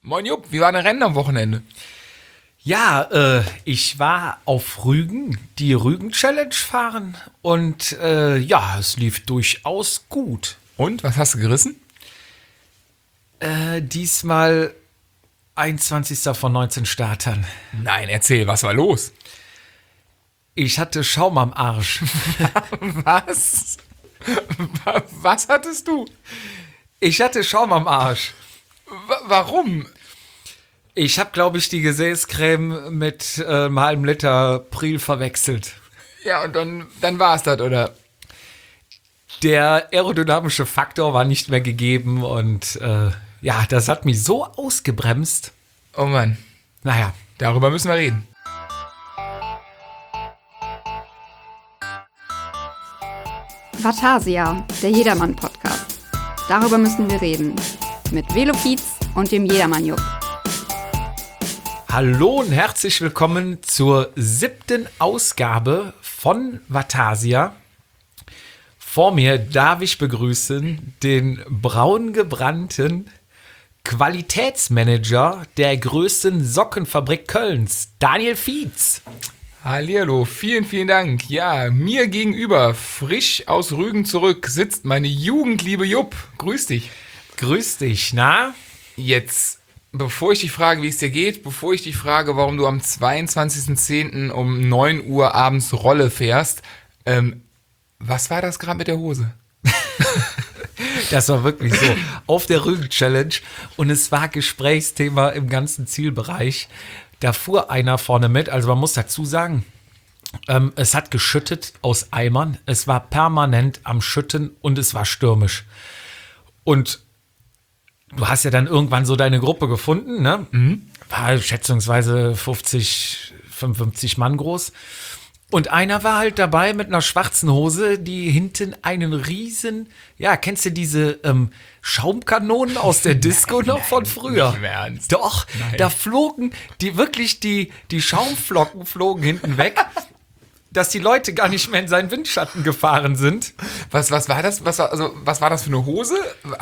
Moin Jupp, wie war dein Rennen am Wochenende? Ja, ich war auf Rügen, die Rügen-Challenge fahren und ja, es lief durchaus gut. Und, was hast du gerissen? Diesmal 21. von 19 Startern. Nein, erzähl, was war los? Ich hatte Schaum am Arsch. Was? Was hattest du? Ich hatte Schaum am Arsch. Warum? Ich habe, glaube ich, die Gesäßcreme mit einem halben Liter Pril verwechselt. Ja, und dann war es das, oder? Der aerodynamische Faktor war nicht mehr gegeben und ja, das hat mich so ausgebremst. Oh Mann, Naja, darüber müssen wir reden. Vatasia, der Jedermann-Podcast. Darüber müssen wir reden. Mit Velopiz und dem Jedermann-Jupp. hallo und herzlich willkommen zur 7. Ausgabe von Vatasia. Vor mir darf ich begrüßen den braun gebrannten Qualitätsmanager der größten Sockenfabrik Kölns, Daniel Fietz. Hallihallo, vielen, vielen Dank. Ja, mir gegenüber, frisch aus Rügen zurück, sitzt meine Jugendliebe Jupp. Grüß dich. Grüß dich, na? Jetzt, bevor ich dich frage, wie es dir geht, bevor ich dich frage, warum du am 22.10. um 9 Uhr abends Rolle fährst, was war das gerade mit der Hose? Das war wirklich so. Auf der Rügen-Challenge und es war Gesprächsthema im ganzen Zielbereich. Da fuhr einer vorne mit, also man muss dazu sagen, es hat geschüttet aus Eimern, es war permanent am Schütten und es war stürmisch. Und du hast ja dann irgendwann so deine Gruppe gefunden, ne? War schätzungsweise 50, 55 Mann groß. Und einer war halt dabei mit einer schwarzen Hose, die hinten einen riesen, ja, kennst du diese Schaumkanonen aus der Disco noch von früher? nicht im Ernst. Doch, Nein. da flogen die Schaumflocken flogen hinten weg, dass die Leute gar nicht mehr in seinen Windschatten gefahren sind. Was war das? Was war das für eine Hose?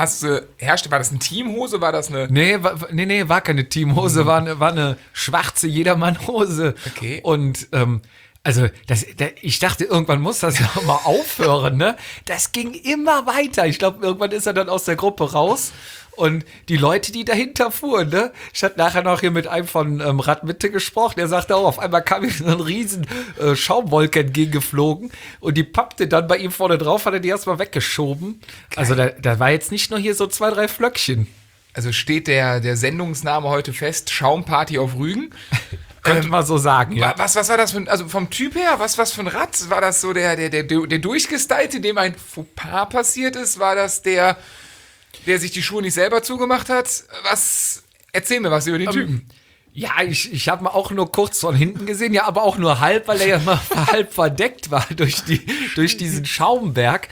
War das eine Teamhose? War das eine... Nee, war keine Teamhose, war eine schwarze Jedermann-Hose. Okay. Und also ich dachte, irgendwann muss das ja mal aufhören, ne? Das ging immer weiter. Ich glaube, irgendwann ist er dann aus der Gruppe raus. Und die Leute, die dahinter fuhren, ne? Ich hatte nachher noch hier mit einem von Radmitte gesprochen. Der sagte auch, auf einmal kam ihm so ein riesen Schaumwolke entgegengeflogen. Und die pappte dann bei ihm vorne drauf, hat er die erstmal weggeschoben. Also da war jetzt nicht nur hier so 2, 3 Flöckchen. Also steht der Sendungsname heute fest, Schaumparty auf Rügen. Könnte man so sagen, ja. Was war das für ein, also vom Typ her, was für ein Rad? War das so der durchgestylte, dem ein Fauxpas passiert ist? War das der sich die Schuhe nicht selber zugemacht hat? Erzähl mir was über den Typen. Ja, ich habe mal auch nur kurz von hinten gesehen, ja, aber auch nur halb, weil er ja mal halb verdeckt war durch diesen Schaumberg.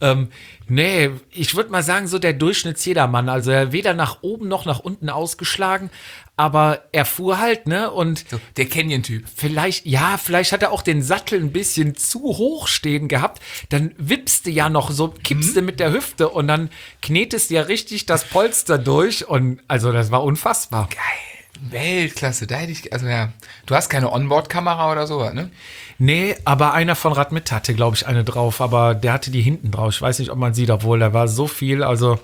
Nee, ich würde mal sagen, so der Durchschnittsjedermann. Also er weder nach oben noch nach unten ausgeschlagen, aber er fuhr halt, ne? Und So, der Canyon-Typ. vielleicht hat er auch den Sattel ein bisschen zu hoch stehen gehabt. Dann wippst du ja noch so, kippst du mit der Hüfte und dann knetest du ja richtig das Polster durch. Und also das war unfassbar. Geil. Weltklasse. Da hätte ich, also ja, du hast keine Onboard-Kamera oder so, ne? Nee, aber einer von Radmitt hatte, glaube ich, eine drauf, aber der hatte die hinten drauf. Ich weiß nicht, ob man sieht, obwohl da war so viel, also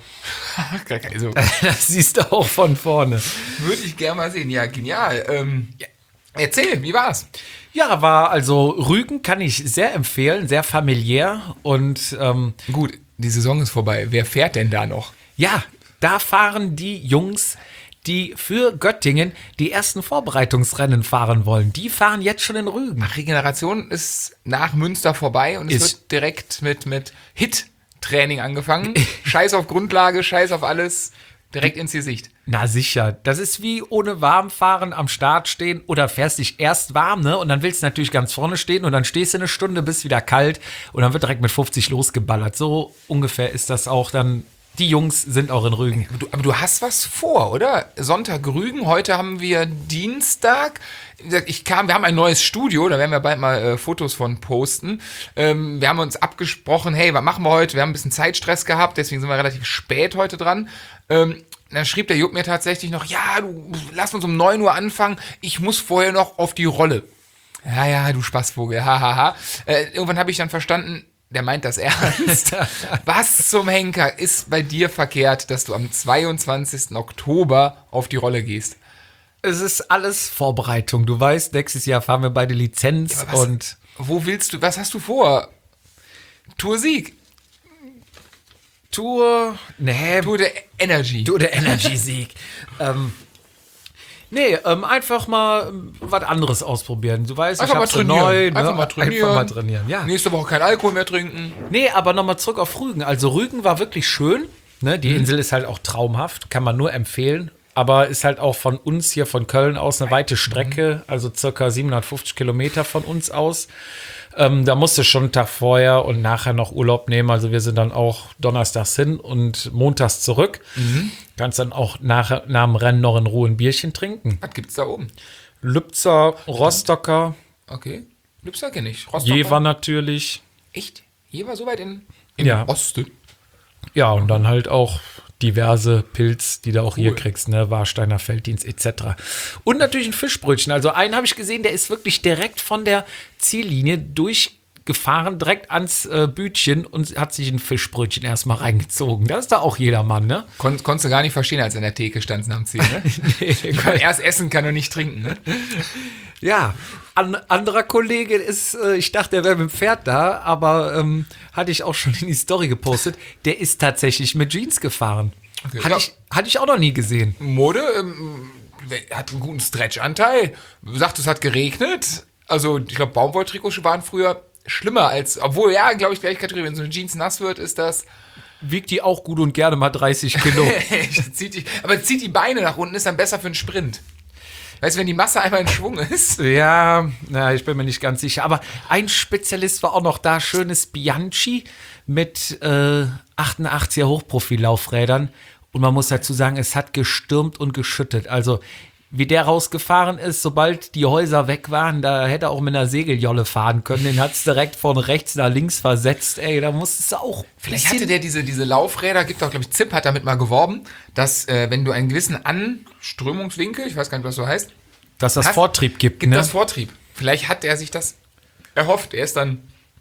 Also, das siehst du auch von vorne. würde ich gerne mal sehen. Ja, genial. Erzähl, wie war's? Ja, war also Rügen kann ich sehr empfehlen, sehr familiär und Gut, die Saison ist vorbei. Wer fährt denn da noch? ja, da fahren die Jungs, die für Göttingen die ersten Vorbereitungsrennen fahren wollen. Die fahren jetzt schon in Rügen. Regeneration ist nach Münster vorbei und es wird direkt mit Hit-Training angefangen. Scheiß auf Grundlage, Scheiß auf alles, direkt ins Gesicht. Na sicher, das ist wie ohne Warmfahren am Start stehen oder fährst dich erst warm, ne? Und dann willst du natürlich ganz vorne stehen und dann stehst du eine Stunde, bist wieder kalt und dann wird direkt mit 50 losgeballert. So ungefähr ist das auch dann. Die Jungs sind auch in Rügen. Aber du hast was vor, oder? Sonntag Rügen, heute haben wir Dienstag. Wir haben ein neues Studio, da werden wir bald mal Fotos von posten. Wir haben uns abgesprochen, hey, was machen wir heute? Wir haben ein bisschen Zeitstress gehabt, deswegen sind wir relativ spät heute dran. dann schrieb der Jupp mir tatsächlich noch, ja, du, lass uns um 9 Uhr anfangen, ich muss vorher noch auf die Rolle. Ja, du Spaßvogel, hahaha. Irgendwann habe ich dann verstanden, der meint das ernst. Was zum Henker ist bei dir verkehrt, dass du am 22. Oktober auf die Rolle gehst? Es ist alles Vorbereitung. Du weißt, nächstes Jahr fahren wir beide Lizenz Ja, und was hast du vor? Tour Sieg. Tour der Energy. Tour der Energy-Sieg. Einfach mal was anderes ausprobieren. Du weißt, Einfach ich mal hab's so trainieren. neu. Einfach mal trainieren. Einfach mal trainieren, ja. Nächste Woche kein Alkohol mehr trinken. Nee, aber nochmal zurück auf Rügen. Also Rügen war wirklich schön. Ne? Die Insel ist halt auch traumhaft. Kann man nur empfehlen. Aber ist halt auch von uns hier, von Köln aus, eine weite Strecke. Also circa 750 Kilometer von uns aus. Da musste schon einen Tag vorher und nachher noch Urlaub nehmen. Also wir sind dann auch donnerstags hin und montags zurück. Kannst dann auch nach dem Rennen noch in Ruhe ein Bierchen trinken. Was gibt's da oben? Lübzer, Rostocker, Okay. Lübster kenne ich. Rostocker. Jever natürlich. Echt? Jever so weit in Ja. Osten? Ja, und dann halt auch diverse Pilz, die du auch hier kriegst, ne, Warsteiner Felddienst etc. Und natürlich ein Fischbrötchen. Also einen habe ich gesehen, der ist wirklich direkt von der Ziellinie durchgefahren, direkt ans Bütchen und hat sich ein Fischbrötchen erstmal reingezogen. Das ist da auch jedermann, ne? Konntest du gar nicht verstehen, als er in der Theke stand am Ziel, ne? Ich kann erst essen, kann und nicht trinken, ne? Ja, anderer Kollege ist, ich dachte, er wäre mit dem Pferd da, aber hatte ich auch schon in die Story gepostet, der ist tatsächlich mit Jeans gefahren. Okay. Hatte ich auch noch nie gesehen. Mode hat einen guten Stretch-Anteil. Du sagst, es hat geregnet. Also, ich glaube, Baumwolltrikots waren früher schlimmer als, obwohl, ja, glaube ich, gleich Kategorie, wenn so eine Jeans nass wird, ist das. Wiegt die auch gut und gerne mal 30 Kilo. Aber zieht die Beine nach unten, ist dann besser für einen Sprint. Weißt du, wenn die Masse einmal in Schwung ist. Ja, na, ich bin mir nicht ganz sicher. Aber ein Spezialist war auch noch da, schönes Bianchi mit 88er Hochprofillaufrädern. Und man muss dazu sagen, es hat gestürmt und geschüttet. Also, wie der rausgefahren ist, sobald die Häuser weg waren, da hätte er auch mit einer Segeljolle fahren können. Den hat es direkt von rechts nach links versetzt. Ey, da musstest du auch. Vielleicht hatte der diese Laufräder, gibt auch, glaube ich, Zipp hat damit mal geworben, dass, wenn du einen gewissen Anströmungswinkel, ich weiß gar nicht, was so heißt, dass das Vortrieb gibt, gibt ne? das Vortrieb. Vielleicht hat er sich das erhofft. Er ist dann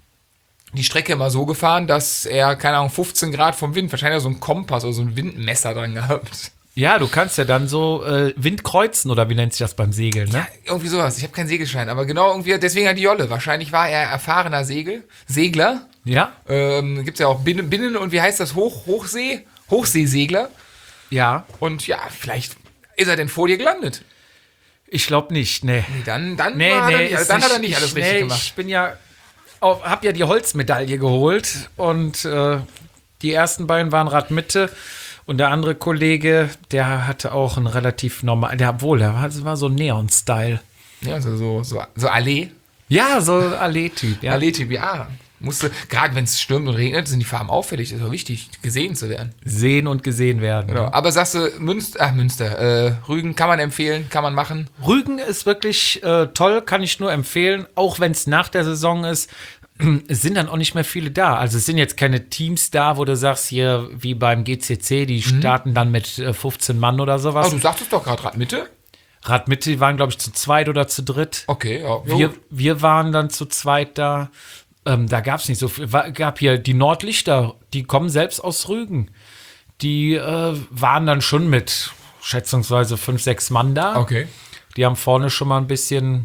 die Strecke immer so gefahren, dass er, keine Ahnung, 15 Grad vom Wind, wahrscheinlich so ein Kompass oder so ein Windmesser dran gehabt. Ja, du kannst ja dann so Wind kreuzen, oder wie nennt sich das beim Segeln, ne? Ja, irgendwie sowas. Ich habe keinen Segelschein, aber genau irgendwie, deswegen hat die Jolle. Wahrscheinlich war er erfahrener Segler. Ja? Gibt es ja auch Binnen- und wie heißt das? Hochseesegler. Ja. Und ja, vielleicht ist er denn vor dir gelandet. Ich glaube nicht, ne. Nee, dann hat er nicht alles richtig gemacht. Ich bin ja, hab ja die Holzmedaille geholt und die ersten beiden waren Radmitte und der andere Kollege, der hatte auch ein relativ normal, der war so Neon-Style. Ja, also so Allee. Ja, so Allee-Typ, ja. Allee-Typ, ja. Gerade wenn es stürmt und regnet, sind die Farben auffällig. Das ist auch wichtig, gesehen zu werden. Sehen und gesehen werden. Genau. Aber sagst du, Münster, Rügen kann man empfehlen, kann man machen? Rügen ist wirklich toll, kann ich nur empfehlen, auch wenn es nach der Saison ist. Es sind dann auch nicht mehr viele da. Also es sind jetzt keine Teams da, wo du sagst, hier wie beim GCC, die starten dann mit 15 Mann oder sowas. Aber du sagtest doch gerade Radmitte. Radmitte, die waren, glaube ich, zu zweit oder zu dritt. Okay, ja. Wir waren dann zu zweit da. Da gab es nicht so viel. Gab hier die Nordlichter, die kommen selbst aus Rügen. Die waren dann schon mit schätzungsweise 5, 6 Mann da. Okay. Die haben vorne schon mal ein bisschen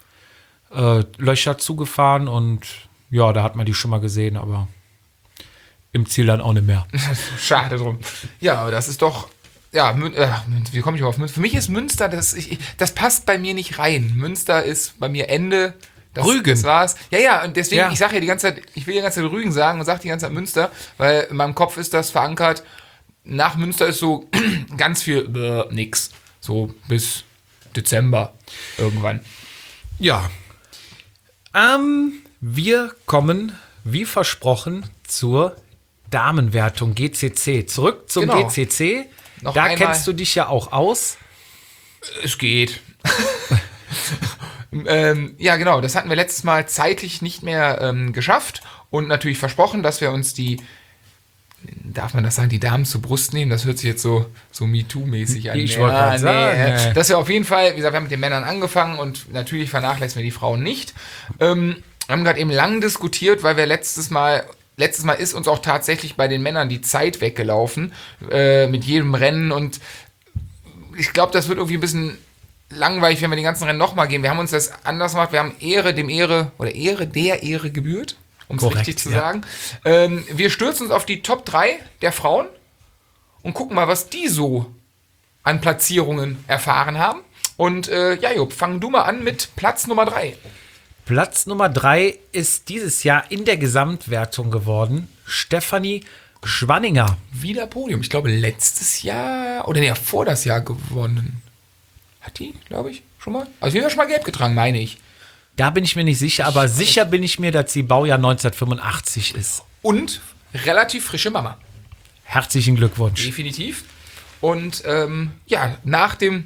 Löcher zugefahren und ja, da hat man die schon mal gesehen, aber im Ziel dann auch nicht mehr. Schade drum. Ja, aber das ist doch. Ja, wie komme ich auf Münster? Für mich ist Münster, das passt bei mir nicht rein. Münster ist bei mir Ende. Rügen. Das war's. Ja, und deswegen, Ja. ich sage ja die ganze Zeit, ich will die ganze Zeit Rügen sagen und sage die ganze Zeit Münster, weil in meinem Kopf ist das verankert. Nach Münster ist so ganz viel nix. So bis Dezember irgendwann. Ja. Wir kommen, wie versprochen, zur Damenwertung GCC. Zurück zum Genau. GCC. Noch Da einmal. kennst du dich ja auch aus. Es geht. Ja, genau, das hatten wir letztes Mal zeitlich nicht mehr geschafft und natürlich versprochen, dass wir uns die darf man das sagen, die Damen zur Brust nehmen? Das hört sich jetzt so MeToo-mäßig an. Ich wollte gerade sagen. Das ist ja auf jeden Fall, wie gesagt, wir haben mit den Männern angefangen und natürlich vernachlässigen wir die Frauen nicht. Wir haben gerade eben lang diskutiert, weil wir letztes Mal ist uns auch tatsächlich bei den Männern die Zeit weggelaufen mit jedem Rennen und ich glaube, das wird irgendwie ein bisschen langweilig, wenn wir die ganzen Rennen nochmal gehen. Wir haben uns das anders gemacht. Wir haben Ehre der Ehre gebührt, um es richtig zu sagen. Wir stürzen uns auf die Top 3 der Frauen und gucken mal, was die so an Platzierungen erfahren haben. Und Jupp, fang du mal an mit Platz Nummer 3. Platz Nummer 3 ist dieses Jahr in der Gesamtwertung geworden Stefanie Schwanninger. Wieder Podium. Ich glaube, letztes Jahr oder vor das Jahr gewonnen. Hat die, glaube ich, schon mal? Also, die hat schon mal gelb getragen, meine ich. Da bin ich mir nicht sicher, aber sicher bin ich mir, dass sie Baujahr 1985 ist. Und relativ frische Mama. Herzlichen Glückwunsch. Definitiv. Und nach dem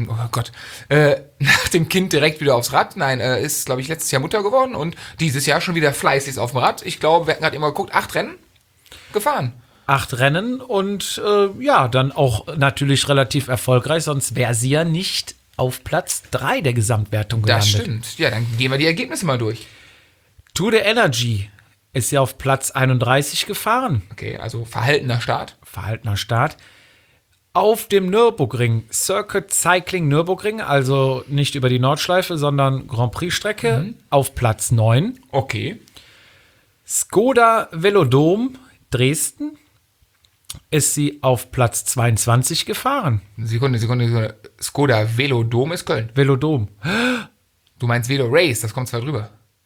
Kind direkt wieder aufs Rad. Nein, ist, glaube ich, letztes Jahr Mutter geworden und dieses Jahr schon wieder fleißig auf dem Rad. Ich glaube, wir hatten gerade immer geguckt, 8 Rennen gefahren. 8 Rennen und dann auch natürlich relativ erfolgreich, sonst wäre sie ja nicht auf Platz 3 der Gesamtwertung gelandet. Das stimmt. Ja, dann gehen wir die Ergebnisse mal durch. Tour de Energy ist ja auf Platz 31 gefahren. Okay, also verhaltener Start. Auf dem Nürburgring, Circuit Cycling Nürburgring, also nicht über die Nordschleife, sondern Grand Prix-Strecke, auf Platz 9. Okay. Skoda Velodrom Dresden ist sie auf Platz 22 gefahren. Sekunde. Skoda Velodrom ist Köln. Velodrom. Du meinst Velo Race, das kommt zwar drüber.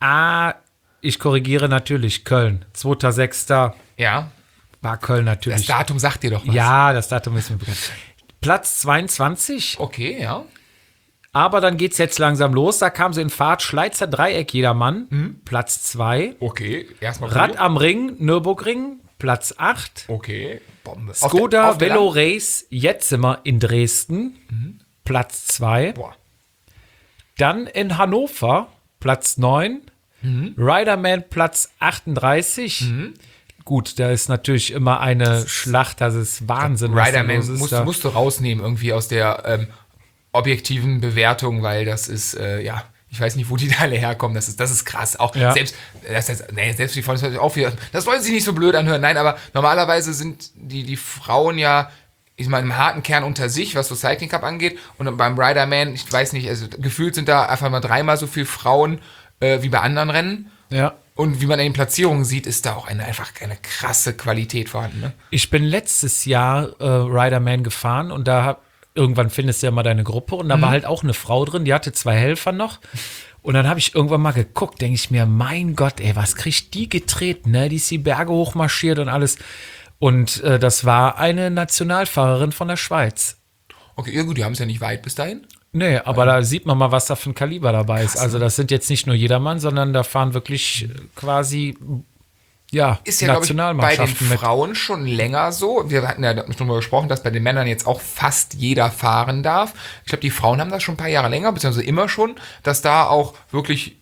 Ich korrigiere natürlich, Köln. 2.6. Ja. War Köln natürlich. Das Datum sagt dir doch was. Ja, das Datum ist mir bekannt. Platz 22. Okay, ja. Aber dann geht's jetzt langsam los. Da kam sie in Fahrt. Schleizer Dreieck, jedermann. Platz 2. Okay, erstmal Rad am Ring, Nürburgring. Platz 8. Okay, Bombe. Skoda Velo Race, Jetzimer in Dresden. Platz 2. Boah. Dann in Hannover, Platz 9. Riderman, Platz 38. Gut, da ist natürlich immer eine Schlacht, das ist Wahnsinn. Riderman musst du rausnehmen irgendwie aus der objektiven Bewertung, weil das ist, ich weiß nicht, wo die da alle herkommen, das ist krass. Auch selbst die Frauen, auch wieder, das wollen sich nicht so blöd anhören, nein, aber normalerweise sind die Frauen ja, ich meine, im harten Kern unter sich, was so Cycling Cup angeht, und beim Riderman, ich weiß nicht, also gefühlt sind da einfach mal 3-mal so viele Frauen wie bei anderen Rennen. Ja. Und wie man in den Platzierungen sieht, ist da auch einfach eine krasse Qualität vorhanden. Ne? Ich bin letztes Jahr Riderman gefahren und irgendwann findest du ja mal deine Gruppe und da war halt auch eine Frau drin, die hatte 2 Helfer noch. Und dann habe ich irgendwann mal geguckt, denke ich mir, mein Gott, ey, was kriegt die getreten, ne? Die ist die Berge hochmarschiert und alles. Und das war eine Nationalfahrerin von der Schweiz. Okay, ja gut, die haben es ja nicht weit bis dahin. Nee, aber da sieht man mal, was da für ein Kaliber dabei ist. Also das sind jetzt nicht nur jedermann, sondern da fahren wirklich quasi, ist ja, glaube ich, bei den Nationalmannschaften mit. Frauen schon länger so. Wir hatten ja darüber gesprochen, dass bei den Männern jetzt auch fast jeder fahren darf. Ich glaube, die Frauen haben das schon ein paar Jahre länger, beziehungsweise immer schon, dass da auch wirklich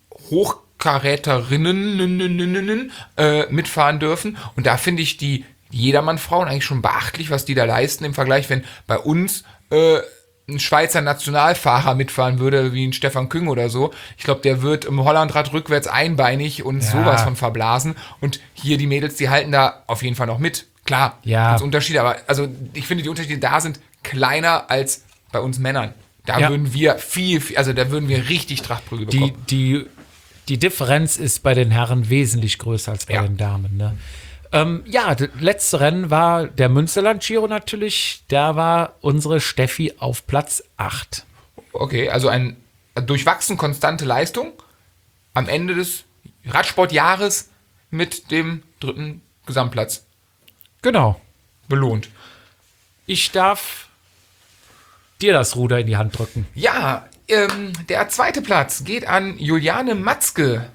Hochkaräterinnen mitfahren dürfen. Und da finde ich die Jedermann-Frauen eigentlich schon beachtlich, was die da leisten im Vergleich, wenn bei uns ein Schweizer Nationalfahrer mitfahren würde, wie ein Stefan Küng oder so. Ich glaube, der wird im Hollandrad rückwärts einbeinig und sowas von verblasen. Und hier die Mädels, die halten da auf jeden Fall noch mit. Klar, gibt's Unterschiede, aber also ich finde, die Unterschiede da sind kleiner als bei uns Männern. Da würden wir da würden wir richtig Trachtprügel bekommen. Die Differenz ist bei den Herren wesentlich größer als bei den Damen, ne? Das letzte Rennen war der Münsterland-Giro natürlich. Da war unsere Steffi auf Platz 8. Okay, also eine durchwachsen konstante Leistung am Ende des Radsportjahres mit dem 3. Gesamtplatz. Genau. Belohnt. Ich darf dir das Ruder in die Hand drücken. Ja, der 2. Platz geht an Juliane Matzke.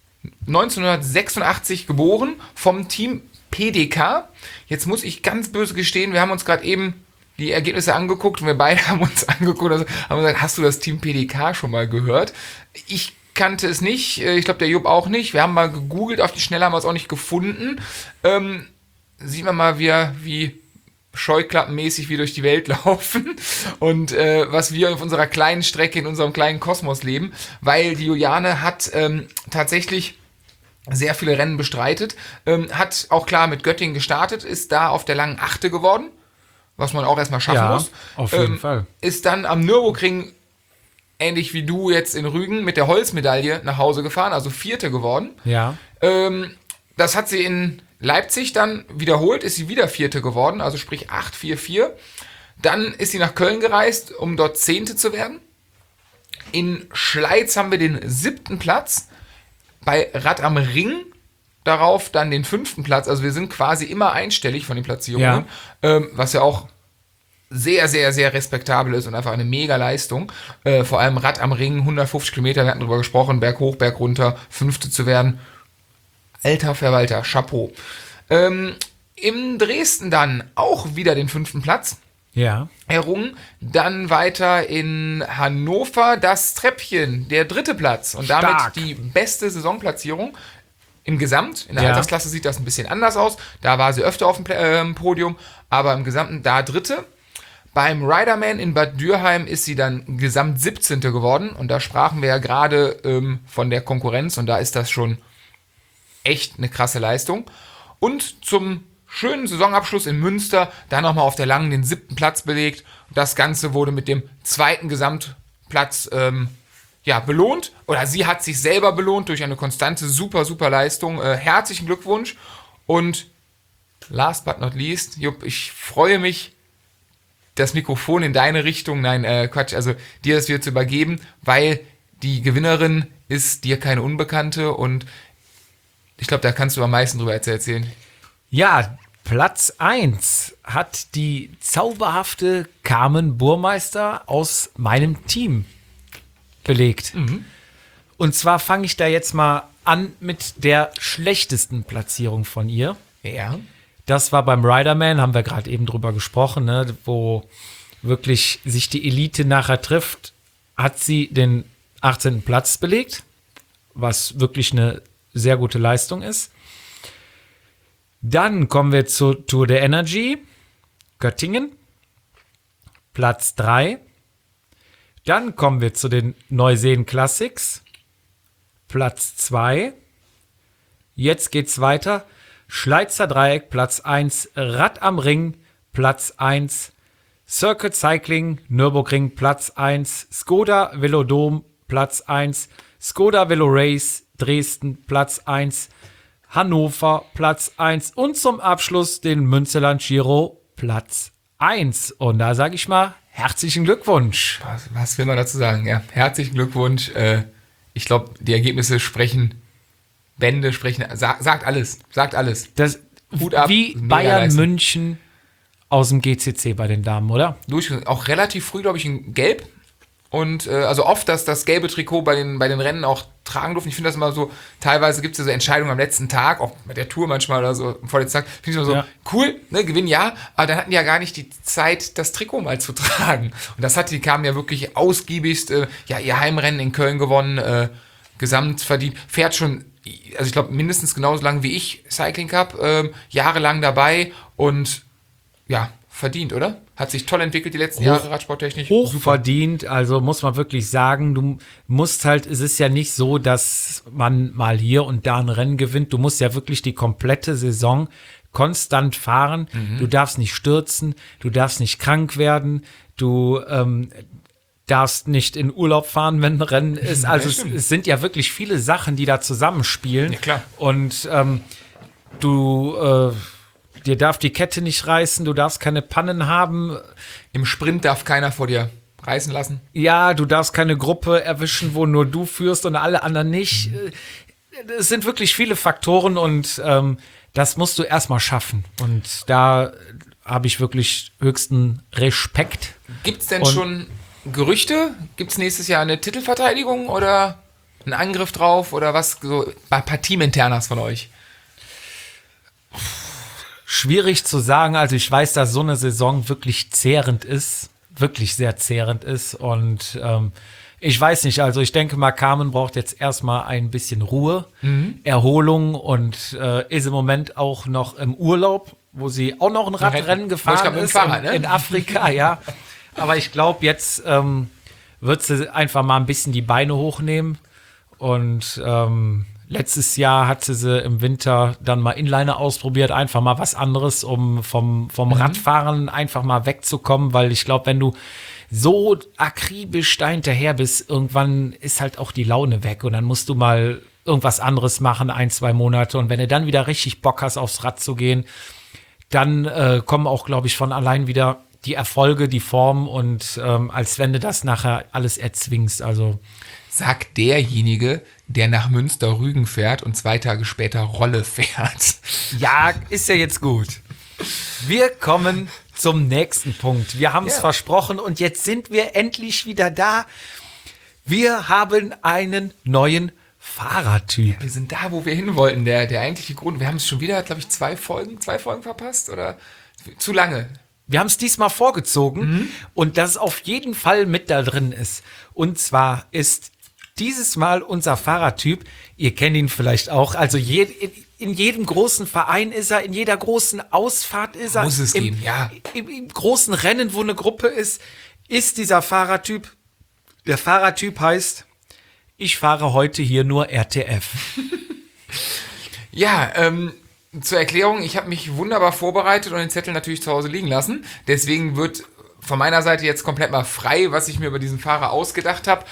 1986 geboren, vom Team PDK. Jetzt muss ich ganz böse gestehen, wir haben uns gerade eben die Ergebnisse angeguckt und wir beide haben uns angeguckt, also haben gesagt, hast du das Team PDK schon mal gehört? Ich kannte es nicht, ich glaube der Jupp auch nicht. Wir haben mal gegoogelt, auf die Schnelle haben wir es auch nicht gefunden. sieht man mal, wie scheuklappenmäßig wir durch die Welt laufen und was wir auf unserer kleinen Strecke, in unserem kleinen Kosmos leben, weil die Juliane hat tatsächlich sehr viele Rennen bestreitet, hat auch klar mit Göttingen gestartet, ist da auf der langen Achte geworden, was man auch erstmal schaffen muss. Auf jeden Fall. Ist dann am Nürburgring, ähnlich wie du jetzt in Rügen, mit der Holzmedaille nach Hause gefahren, also Vierte geworden. Ja. Das hat sie in Leipzig dann wiederholt, ist sie wieder Vierte geworden, also sprich 8-4-4. Dann ist sie nach Köln gereist, um dort Zehnte zu werden. In Schleiz haben wir den 7. Platz. Bei Rad am Ring darauf dann den 5. Platz. Also wir sind quasi immer einstellig von den Platzierungen, was ja auch sehr, sehr, sehr respektabel ist und einfach eine mega Leistung. Vor allem Rad am Ring, 150 Kilometer, wir hatten drüber gesprochen, Berg hoch, Berg runter, 5. zu werden. Alter Verwalter, Chapeau. Im Dresden dann auch wieder den 5. Platz errungen. Dann weiter in Hannover das Treppchen, der 3. Platz. Und damit Stark. die beste Saisonplatzierung im Gesamt. In der Altersklasse sieht das ein bisschen anders aus. Da war sie öfter auf dem Podium, aber im Gesamten da 3. Beim Riderman in Bad Dürheim ist sie dann gesamt 17. geworden. Und da sprachen wir ja gerade von der Konkurrenz. Und da ist das schon echt eine krasse Leistung. Und zum schönen Saisonabschluss in Münster, dann nochmal auf der langen den 7. Platz belegt. Das Ganze wurde mit dem 2. Gesamtplatz belohnt. Oder sie hat sich selber belohnt durch eine konstante, super, super Leistung. Herzlichen Glückwunsch. Und last but not least, Jupp, ich freue mich, das Mikrofon in deine Richtung, also dir das wieder zu übergeben, weil die Gewinnerin ist dir keine Unbekannte und ich glaube, da kannst du am meisten drüber erzählen. Ja, Platz 1 hat die zauberhafte Carmen Burmeister aus meinem Team belegt. Und zwar fange ich da jetzt mal an mit der schlechtesten Platzierung von ihr. Ja. Das war beim Riderman, haben wir gerade eben drüber gesprochen, ne, wo wirklich sich die Elite nachher trifft, hat sie den 18. Platz belegt, was wirklich eine sehr gute Leistung ist. Dann kommen wir zur Tour de Energy, Göttingen, Platz 3. Dann kommen wir zu den Neuseen Classics, Platz 2. Jetzt geht's weiter. Schleizer Dreieck, Platz 1, Rad am Ring, Platz 1, Circuit Cycling, Nürburgring, Platz 1, Skoda Velodrom, Platz 1, Skoda Velo Race, Dresden, Platz 1, Hannover, Platz 1 und zum Abschluss den Münsterland Giro, Platz 1. Und da sage ich mal, herzlichen Glückwunsch. Was will man dazu sagen? Ja, herzlichen Glückwunsch. Ich glaube, die Ergebnisse sprechen Bände, sagt alles. Das Hut ab, wie mega Bayern Leistung. München aus dem GCC bei den Damen, oder? Auch relativ früh, glaube ich, in Gelb. Und also oft, dass das gelbe Trikot bei den Rennen auch tragen durften. Ich finde das immer so, teilweise gibt es ja so Entscheidungen am letzten Tag, auch bei der Tour manchmal oder so, vor dem Tag. Finde ich immer so, Ja. cool, ne, Gewinn ja, aber dann hatten die ja gar nicht die Zeit, das Trikot mal zu tragen. Und die kamen ja wirklich ausgiebigst, ihr Heimrennen in Köln gewonnen, gesamt verdient, fährt schon, also ich glaube, mindestens genauso lang wie ich Cycling Cup, jahrelang dabei und ja, verdient, oder? Hat sich toll entwickelt die letzten Jahre, radsporttechnisch. Hochverdient, also muss man wirklich sagen, du musst halt, es ist ja nicht so, dass man mal hier und da ein Rennen gewinnt, du musst ja wirklich die komplette Saison konstant fahren, du darfst nicht stürzen, du darfst nicht krank werden, du darfst nicht in Urlaub fahren, wenn ein Rennen ist, also es sind ja wirklich viele Sachen, die da zusammenspielen. Ja, klar. Und dir darf die Kette nicht reißen, du darfst keine Pannen haben. Im Sprint darf keiner vor dir reißen lassen. Ja, du darfst keine Gruppe erwischen, wo nur du führst und alle anderen nicht. Es sind wirklich viele Faktoren und das musst du erstmal schaffen. Und da habe ich wirklich höchsten Respekt. Gibt es denn schon Gerüchte? Gibt es nächstes Jahr eine Titelverteidigung oder einen Angriff drauf oder was? So ein paar Teaminternas von euch? Schwierig zu sagen, also ich weiß, dass so eine Saison wirklich zehrend ist, wirklich sehr zehrend ist und ich weiß nicht, also ich denke mal, Carmen braucht jetzt erstmal ein bisschen Ruhe, Erholung und ist im Moment auch noch im Urlaub wo sie auch noch ein Radrennen Wollte ich gefahren grad mit dem ist Fahrrad, ne? in Afrika, ja. Aber ich glaube, jetzt wird sie einfach mal ein bisschen die Beine hochnehmen. Und letztes Jahr hatte sie im Winter dann mal Inliner ausprobiert, einfach mal was anderes, um vom Radfahren einfach mal wegzukommen, weil ich glaube, wenn du so akribisch da hinterher bist, irgendwann ist halt auch die Laune weg und dann musst du mal irgendwas anderes machen, 1-2 Monate. Und wenn du dann wieder richtig Bock hast, aufs Rad zu gehen, dann kommen auch, glaube ich, von allein wieder die Erfolge, die Form und als wenn du das nachher alles erzwingst. Also Sagt derjenige, der nach Münster-Rügen fährt und 2 Tage später Rolle fährt. ja, ist ja jetzt gut. Wir kommen zum nächsten Punkt. Wir haben es versprochen und jetzt sind wir endlich wieder da. Wir haben einen neuen Fahrertyp. Wir sind da, wo wir hin wollten. Der eigentliche Grund, wir haben es schon wieder, glaube ich, 2 Folgen verpasst oder zu lange. Wir haben es diesmal vorgezogen und dass es auf jeden Fall mit da drin ist. Und zwar ist dieses Mal unser Fahrertyp, ihr kennt ihn vielleicht auch, also in jedem großen Verein ist er, in jeder großen Ausfahrt ist er. Muss es geben, ja. Im großen Rennen, wo eine Gruppe ist dieser Fahrertyp. Der Fahrertyp heißt, ich fahre heute hier nur RTF. Ja, zur Erklärung, ich habe mich wunderbar vorbereitet und den Zettel natürlich zu Hause liegen lassen. Deswegen wird von meiner Seite jetzt komplett mal frei, was ich mir über diesen Fahrer ausgedacht habe.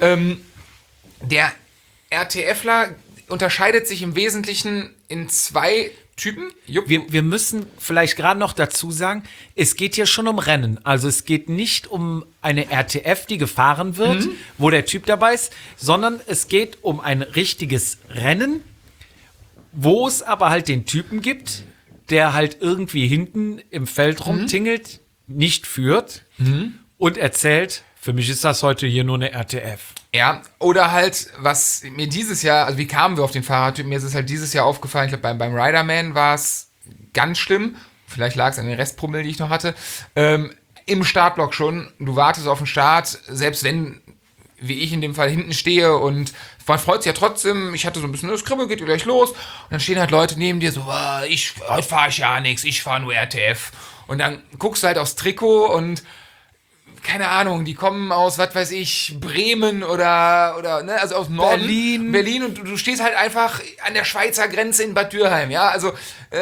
Der RTFler unterscheidet sich im Wesentlichen in 2 Typen. Wir müssen vielleicht gerade noch dazu sagen, es geht hier schon um Rennen. Also es geht nicht um eine RTF, die gefahren wird, wo der Typ dabei ist, sondern es geht um ein richtiges Rennen, wo es aber halt den Typen gibt, der halt irgendwie hinten im Feld rumtingelt, nicht führt und erzählt, für mich ist das heute hier nur eine RTF. Ja, oder halt, was mir dieses Jahr, also wie kamen wir auf den Fahrertyp? Mir ist es halt dieses Jahr aufgefallen, ich glaube beim Riderman war es ganz schlimm, vielleicht lag es an den Restpromille, die ich noch hatte, im Startblock schon, du wartest auf den Start, selbst wenn, wie ich in dem Fall, hinten stehe und man freut sich ja trotzdem, ich hatte so ein bisschen, das Kribbel geht gleich los und dann stehen halt Leute neben dir so, heute fahre ich ja nichts, ich fahre nur RTF und dann guckst du halt aufs Trikot und keine Ahnung, die kommen aus, was weiß ich, Bremen oder ne, also aus Norden. Berlin und du stehst halt einfach an der Schweizer Grenze in Bad Dürheim, ja, also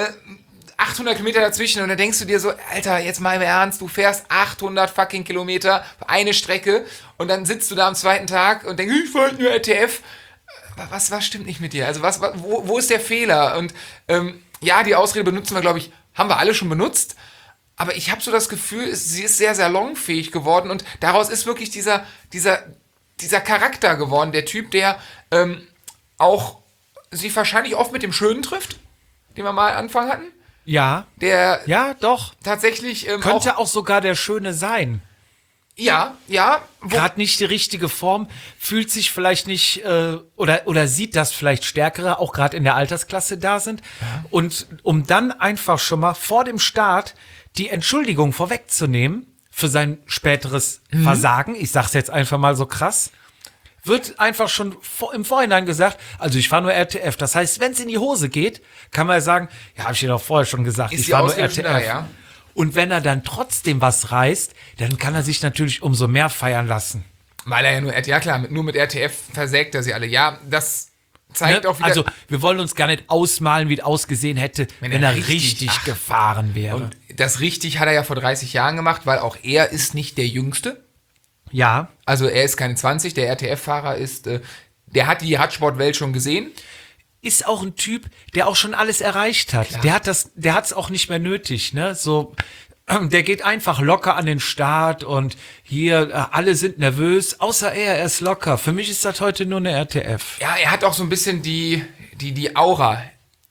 800 Kilometer dazwischen und dann denkst du dir so, Alter, jetzt mal im Ernst, du fährst 800 fucking Kilometer für eine Strecke und dann sitzt du da am zweiten Tag und denkst, ich wollte nur RTF. Was stimmt nicht mit dir? Also wo ist der Fehler? Und ja, die Ausrede benutzen wir, glaube ich, haben wir alle schon benutzt. Aber ich habe so das Gefühl, sie ist sehr, sehr salonfähig geworden und daraus ist wirklich dieser Charakter geworden, der Typ, der auch sich wahrscheinlich oft mit dem Schönen trifft, den wir mal am Anfang hatten. Ja. Der ja, doch. tatsächlich Könnte auch sogar der Schöne sein. Ja. Gerade nicht die richtige Form, fühlt sich vielleicht nicht oder sieht, dass vielleicht Stärkere auch gerade in der Altersklasse da sind. Ja. Und um dann einfach schon mal vor dem Start die Entschuldigung vorwegzunehmen für sein späteres Versagen, ich sag's jetzt einfach mal so krass, wird einfach schon im Vorhinein gesagt, also ich fahre nur RTF. Das heißt, wenn es in die Hose geht, kann man ja sagen, ja, habe ich dir doch vorher schon gesagt, ich fahre nur RTF. Ja. Und wenn er dann trotzdem was reißt, dann kann er sich natürlich umso mehr feiern lassen. Weil er ja nur RTF, ja klar, nur mit RTF versägt er sie alle. Ja, das zeigt auch wieder. Also, wir wollen uns gar nicht ausmalen, wie es ausgesehen hätte, wenn er richtig gefahren wäre. Und das richtig hat er ja vor 30 Jahren gemacht, weil auch er ist nicht der Jüngste. Ja. Also er ist keine 20, der RTF-Fahrer ist, der hat die Radsportwelt schon gesehen. Ist auch ein Typ, der auch schon alles erreicht hat. Klar. Der hat's auch nicht mehr nötig, ne? So, der geht einfach locker an den Start und hier, alle sind nervös, außer er ist locker. Für mich ist das heute nur eine RTF. Ja, er hat auch so ein bisschen die Aura.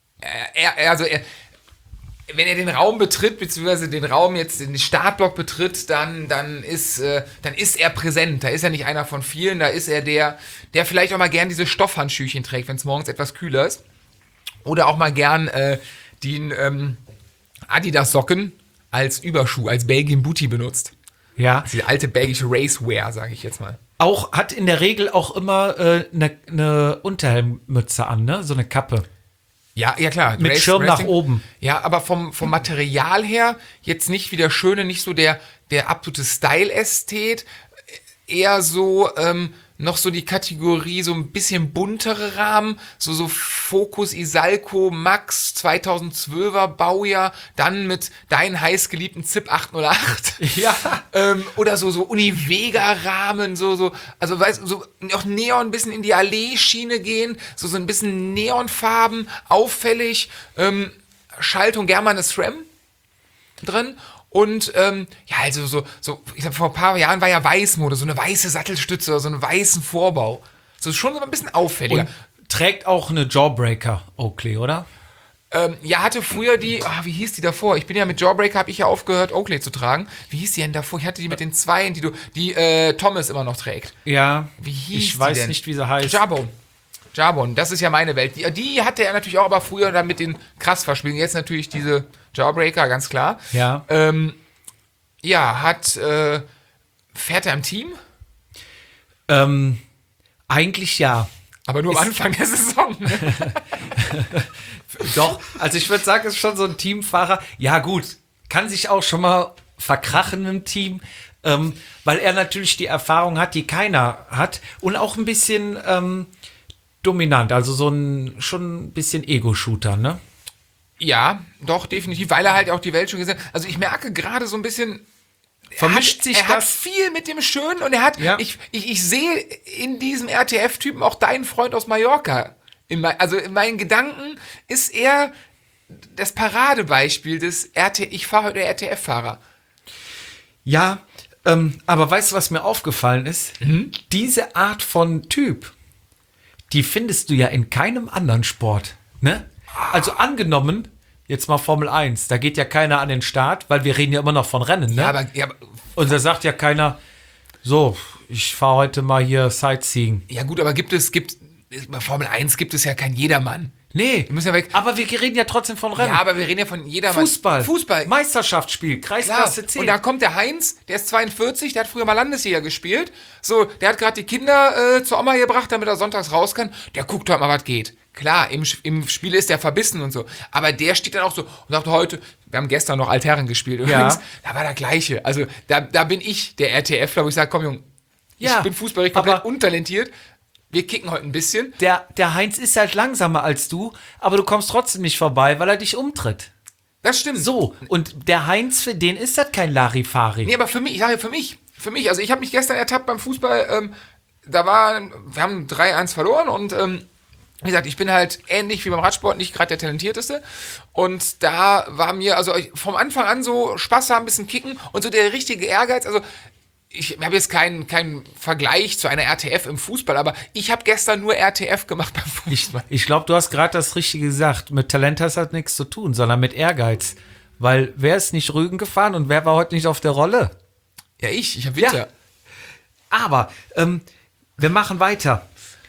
Wenn er den Raum betritt, beziehungsweise den Raum jetzt, den Startblock betritt, dann ist er präsent. Da ist er nicht einer von vielen, da ist er der vielleicht auch mal gern diese Stoffhandschüchen trägt, wenn es morgens etwas kühler ist. Oder auch mal gern den Adidas-Socken als Überschuh, als Belgian Booty benutzt. Ja. Die alte belgische Racewear, sage ich jetzt mal. Auch hat in der Regel auch immer eine Unterhelmmütze an, ne? So eine Kappe. Ja, ja klar. Mit Schirm nach oben. Ja, aber vom Material her jetzt nicht wie der Schöne, nicht so der absolute Style-Ästhet, eher so noch so die Kategorie, so ein bisschen buntere Rahmen, so Focus Isalco Max 2012er Baujahr, dann mit deinen heißgeliebten ZIP 808. Ja. Oder so Univega-Rahmen, also weißt du, so noch Neon ein bisschen in die Allee-Schiene gehen, so ein bisschen Neonfarben, auffällig, Schaltung German SRAM drin. Und also ich sag, vor ein paar Jahren war ja Weißmode, so eine weiße Sattelstütze oder so einen weißen Vorbau. So schon so ein bisschen auffälliger. Und trägt auch eine Jawbreaker Oakley, oder? Hatte früher wie hieß die davor? Ich bin ja mit Jawbreaker, habe ich ja aufgehört, Oakley zu tragen. Wie hieß die denn davor? Ich hatte die mit den Zweien, die Thomas immer noch trägt. Ja, Wie hieß die ich weiß denn? nicht, wie sie heißt. Jarbone, das ist ja meine Welt. Die hatte er natürlich auch, aber früher dann mit den krass verspielen. Jetzt natürlich diese Jawbreaker, ganz klar. Ja. Fährt er im Team? Eigentlich ja. Aber nur am Anfang der Saison. Doch, also ich würde sagen, ist schon so ein Teamfahrer. Ja gut, kann sich auch schon mal verkrachen im Team, weil er natürlich die Erfahrung hat, die keiner hat und auch ein bisschen dominant, also schon ein bisschen Ego-Shooter, ne? Ja, doch, definitiv, weil er halt auch die Welt schon gesehen hat. Also ich merke gerade so ein bisschen, Vermischt sich er hat das? viel mit dem Schönen und er hat, Ja. ich sehe in diesem RTF-Typen auch deinen Freund aus Mallorca. In meinen Gedanken ist er das Paradebeispiel des ich fahre heute RTF-Fahrer. Ja, aber weißt du, was mir aufgefallen ist? Diese Art von Typ, die findest du ja in keinem anderen Sport, ne? Also angenommen, jetzt mal Formel 1, da geht ja keiner an den Start, weil wir reden ja immer noch von Rennen, ne? Ja, aber Und da sagt ja keiner, so, ich fahre heute mal hier Sightseeing. ja gut, aber bei Formel 1 gibt es ja kein Jedermann. Nee, Wir müssen ja weg. aber wir reden ja trotzdem von Rennen. Ja, aber wir reden ja von jedermann. Fußball. Meisterschaftsspiel, Klar. Kreisklasse 10. Und da kommt der Heinz, der ist 42, der hat früher mal Landesliga gespielt. So, der hat gerade die Kinder zur Oma gebracht, damit er sonntags raus kann. Der guckt halt mal, was geht. Klar, im Spiel ist der verbissen und so. Aber der steht dann auch so und sagt heute, wir haben gestern noch Altherren gespielt übrigens. Ja. Da war der Gleiche. Also da bin ich der RTFler, wo ich sage, komm Junge, Ja, ich bin fußballerig komplett aber- untalentiert. Wir kicken heute ein bisschen. Der Heinz ist halt langsamer als du, aber du kommst trotzdem nicht vorbei, weil er dich umtritt. Das stimmt. So, und der Heinz, für den ist das kein Larifari. Nee, aber für mich, ich sage für mich, also ich habe mich gestern ertappt beim Fußball, wir haben 3-1 verloren und wie gesagt, ich bin halt ähnlich wie beim Radsport nicht gerade der Talentierteste und da war mir, also vom Anfang an so Spaß haben, ein bisschen kicken und so der richtige Ehrgeiz, also ich habe jetzt keinen Vergleich zu einer RTF im Fußball, aber ich habe gestern nur RTF gemacht beim Fußball. Ich glaube, du hast gerade das Richtige gesagt. Mit Talent hast halt nichts zu tun, sondern mit Ehrgeiz. Weil wer ist nicht Rügen gefahren und wer war heute nicht auf der Rolle? Ja, ich habe Winter. Ja. Aber wir machen weiter.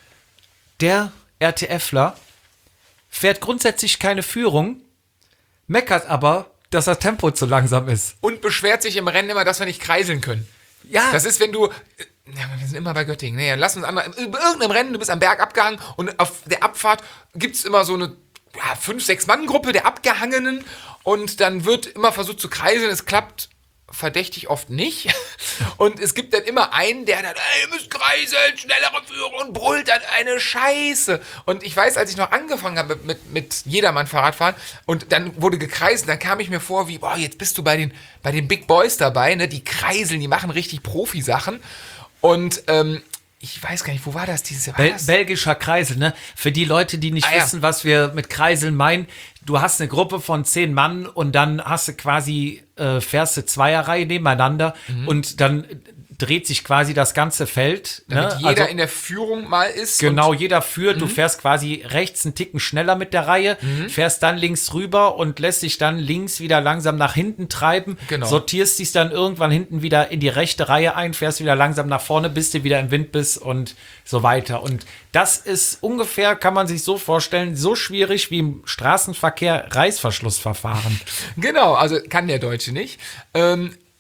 Der RTFler fährt grundsätzlich keine Führung, meckert aber, dass das Tempo zu langsam ist. Und beschwert sich im Rennen immer, dass wir nicht kreiseln können. Ja, Das ist, wenn du. Ja, wir sind immer bei Göttingen. Nee, lass uns andere. Über irgendeinem Rennen, du bist am Berg abgehangen und auf der Abfahrt gibt es immer so eine 5-6-Mann-Gruppe der Abgehangenen und dann wird immer versucht zu kreiseln. Es klappt verdächtig oft nicht. Und es gibt dann immer einen, der dann, ey, ihr müsst kreiseln, schnellere Führung und brüllt dann eine Scheiße. Und ich weiß, als ich noch angefangen habe mit jedermann Fahrradfahren und dann wurde gekreiselt, dann kam ich mir vor wie, boah, jetzt bist du bei den Big Boys dabei, ne? Die kreiseln, die machen richtig Profisachen. Und ich weiß gar nicht, wo war das dieses Jahr? War das? Belgischer Kreisel, ne? Für die Leute, die nicht Ah, ja. wissen, was wir mit Kreiseln meinen, du hast eine Gruppe von 10 Mann und dann hast du quasi, fährst du Zweierreihe nebeneinander und dann dreht sich quasi das ganze Feld. Damit Ne? jeder Also, in der Führung mal ist. genau, Und jeder führt, du fährst quasi rechts einen Ticken schneller mit der Reihe, fährst dann links rüber und lässt dich dann links wieder langsam nach hinten treiben, Genau. sortierst dich dann irgendwann hinten wieder in die rechte Reihe ein, fährst wieder langsam nach vorne, bis du wieder im Wind bist und so weiter. Und das ist ungefähr, kann man sich so vorstellen, so schwierig wie im Straßenverkehr Reißverschlussverfahren. Genau, also kann der Deutsche nicht.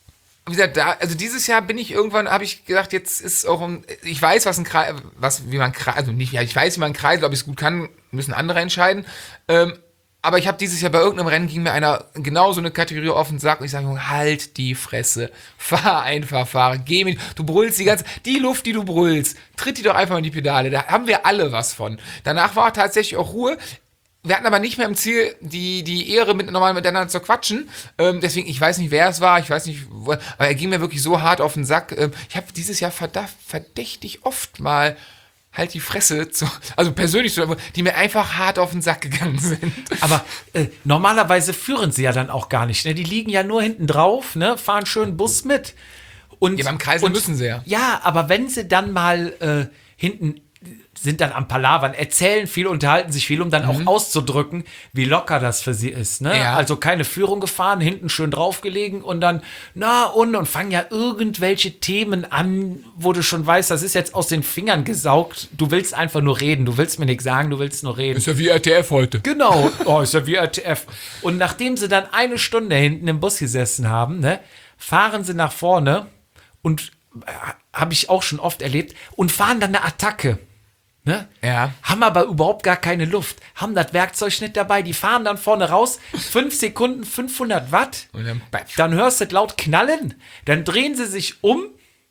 wie gesagt, also dieses Jahr habe ich gedacht, jetzt ist auch ich weiß, ich weiß, wie man Kreisel, ob ich es gut kann, müssen andere entscheiden. Aber ich habe dieses Jahr bei irgendeinem Rennen ging mir einer genau so eine Kategorie auf den Sack und ich sage, halt die Fresse, fahr einfach, geh mit, du brüllst die Luft, die du brüllst, tritt die doch einfach in die Pedale, da haben wir alle was von. Danach war tatsächlich auch Ruhe. Wir hatten aber nicht mehr im Ziel, die Ehre normal miteinander zu quatschen. Deswegen, ich weiß nicht, wer es war, ich weiß nicht, aber er ging mir wirklich so hart auf den Sack. Ich habe dieses Jahr verdächtig oft mal halt die Fresse, also persönlich, die mir einfach hart auf den Sack gegangen sind. Aber normalerweise führen sie ja dann auch gar nicht. Ne? Die liegen ja nur hinten drauf, ne? Fahren schön Bus mit. Und, beim Kreisel müssen sie ja. Ja, aber wenn sie dann mal hinten sind dann am Palavern, erzählen viel, unterhalten sich viel, um dann auch auszudrücken, wie locker das für sie ist. Ne? Ja. Also keine Führung gefahren, hinten schön draufgelegen und dann, und fangen ja irgendwelche Themen an, wo du schon weißt, das ist jetzt aus den Fingern gesaugt. Du willst einfach nur reden, du willst mir nichts sagen, du willst nur reden. Ist ja wie RTF heute. Genau, ist ja wie RTF. Und nachdem sie dann eine Stunde hinten im Bus gesessen haben, ne, fahren sie nach vorne und habe ich auch schon oft erlebt und fahren dann eine Attacke. Ne? Ja. Haben aber überhaupt gar keine Luft, haben das Werkzeug nicht dabei, die fahren dann vorne raus, 5 Sekunden, 500 Watt, Und dann hörst du laut knallen, dann drehen sie sich um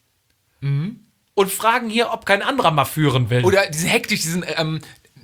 und fragen hier, ob kein anderer mal führen will. Oder diese hektisch, diesen den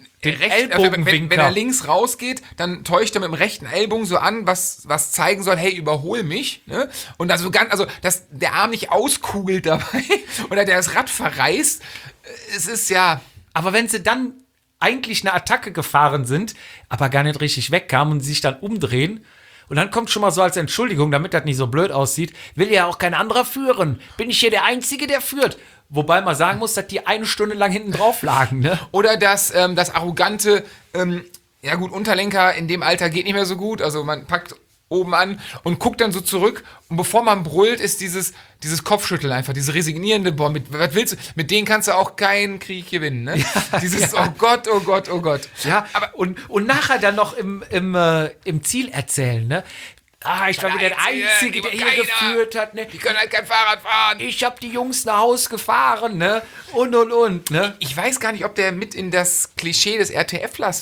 wenn er links rausgeht, dann täuscht er mit dem rechten Ellbogen so an, was zeigen soll, hey, überhol mich. Ne? Und also dass der Arm nicht auskugelt dabei oder der das Rad verreißt. Es ist ja... Aber wenn sie dann eigentlich eine Attacke gefahren sind, aber gar nicht richtig wegkamen und sich dann umdrehen und dann kommt schon mal so als Entschuldigung, damit das nicht so blöd aussieht, will ja auch kein anderer führen. Bin ich hier der Einzige, der führt? Wobei man sagen muss, dass die eine Stunde lang hinten drauf lagen. Ne? Oder das arrogante, ja gut, Unterlenker in dem Alter geht nicht mehr so gut, also man packt oben an und guckt dann so zurück und bevor man brüllt, ist dieses Kopfschütteln einfach, diese resignierende, was willst du, mit denen kannst du auch keinen Krieg gewinnen, ne? Ja, dieses, ja. Oh Gott, oh Gott, oh Gott. Ja, aber und nachher dann noch im Ziel erzählen, ne? Ich war wieder der Einzige, der hier geführt hat, ne? Die können halt kein Fahrrad fahren. Ich hab die Jungs nach Haus gefahren, ne? Und, ne? Ich weiß gar nicht, ob der mit in das Klischee des RTFlers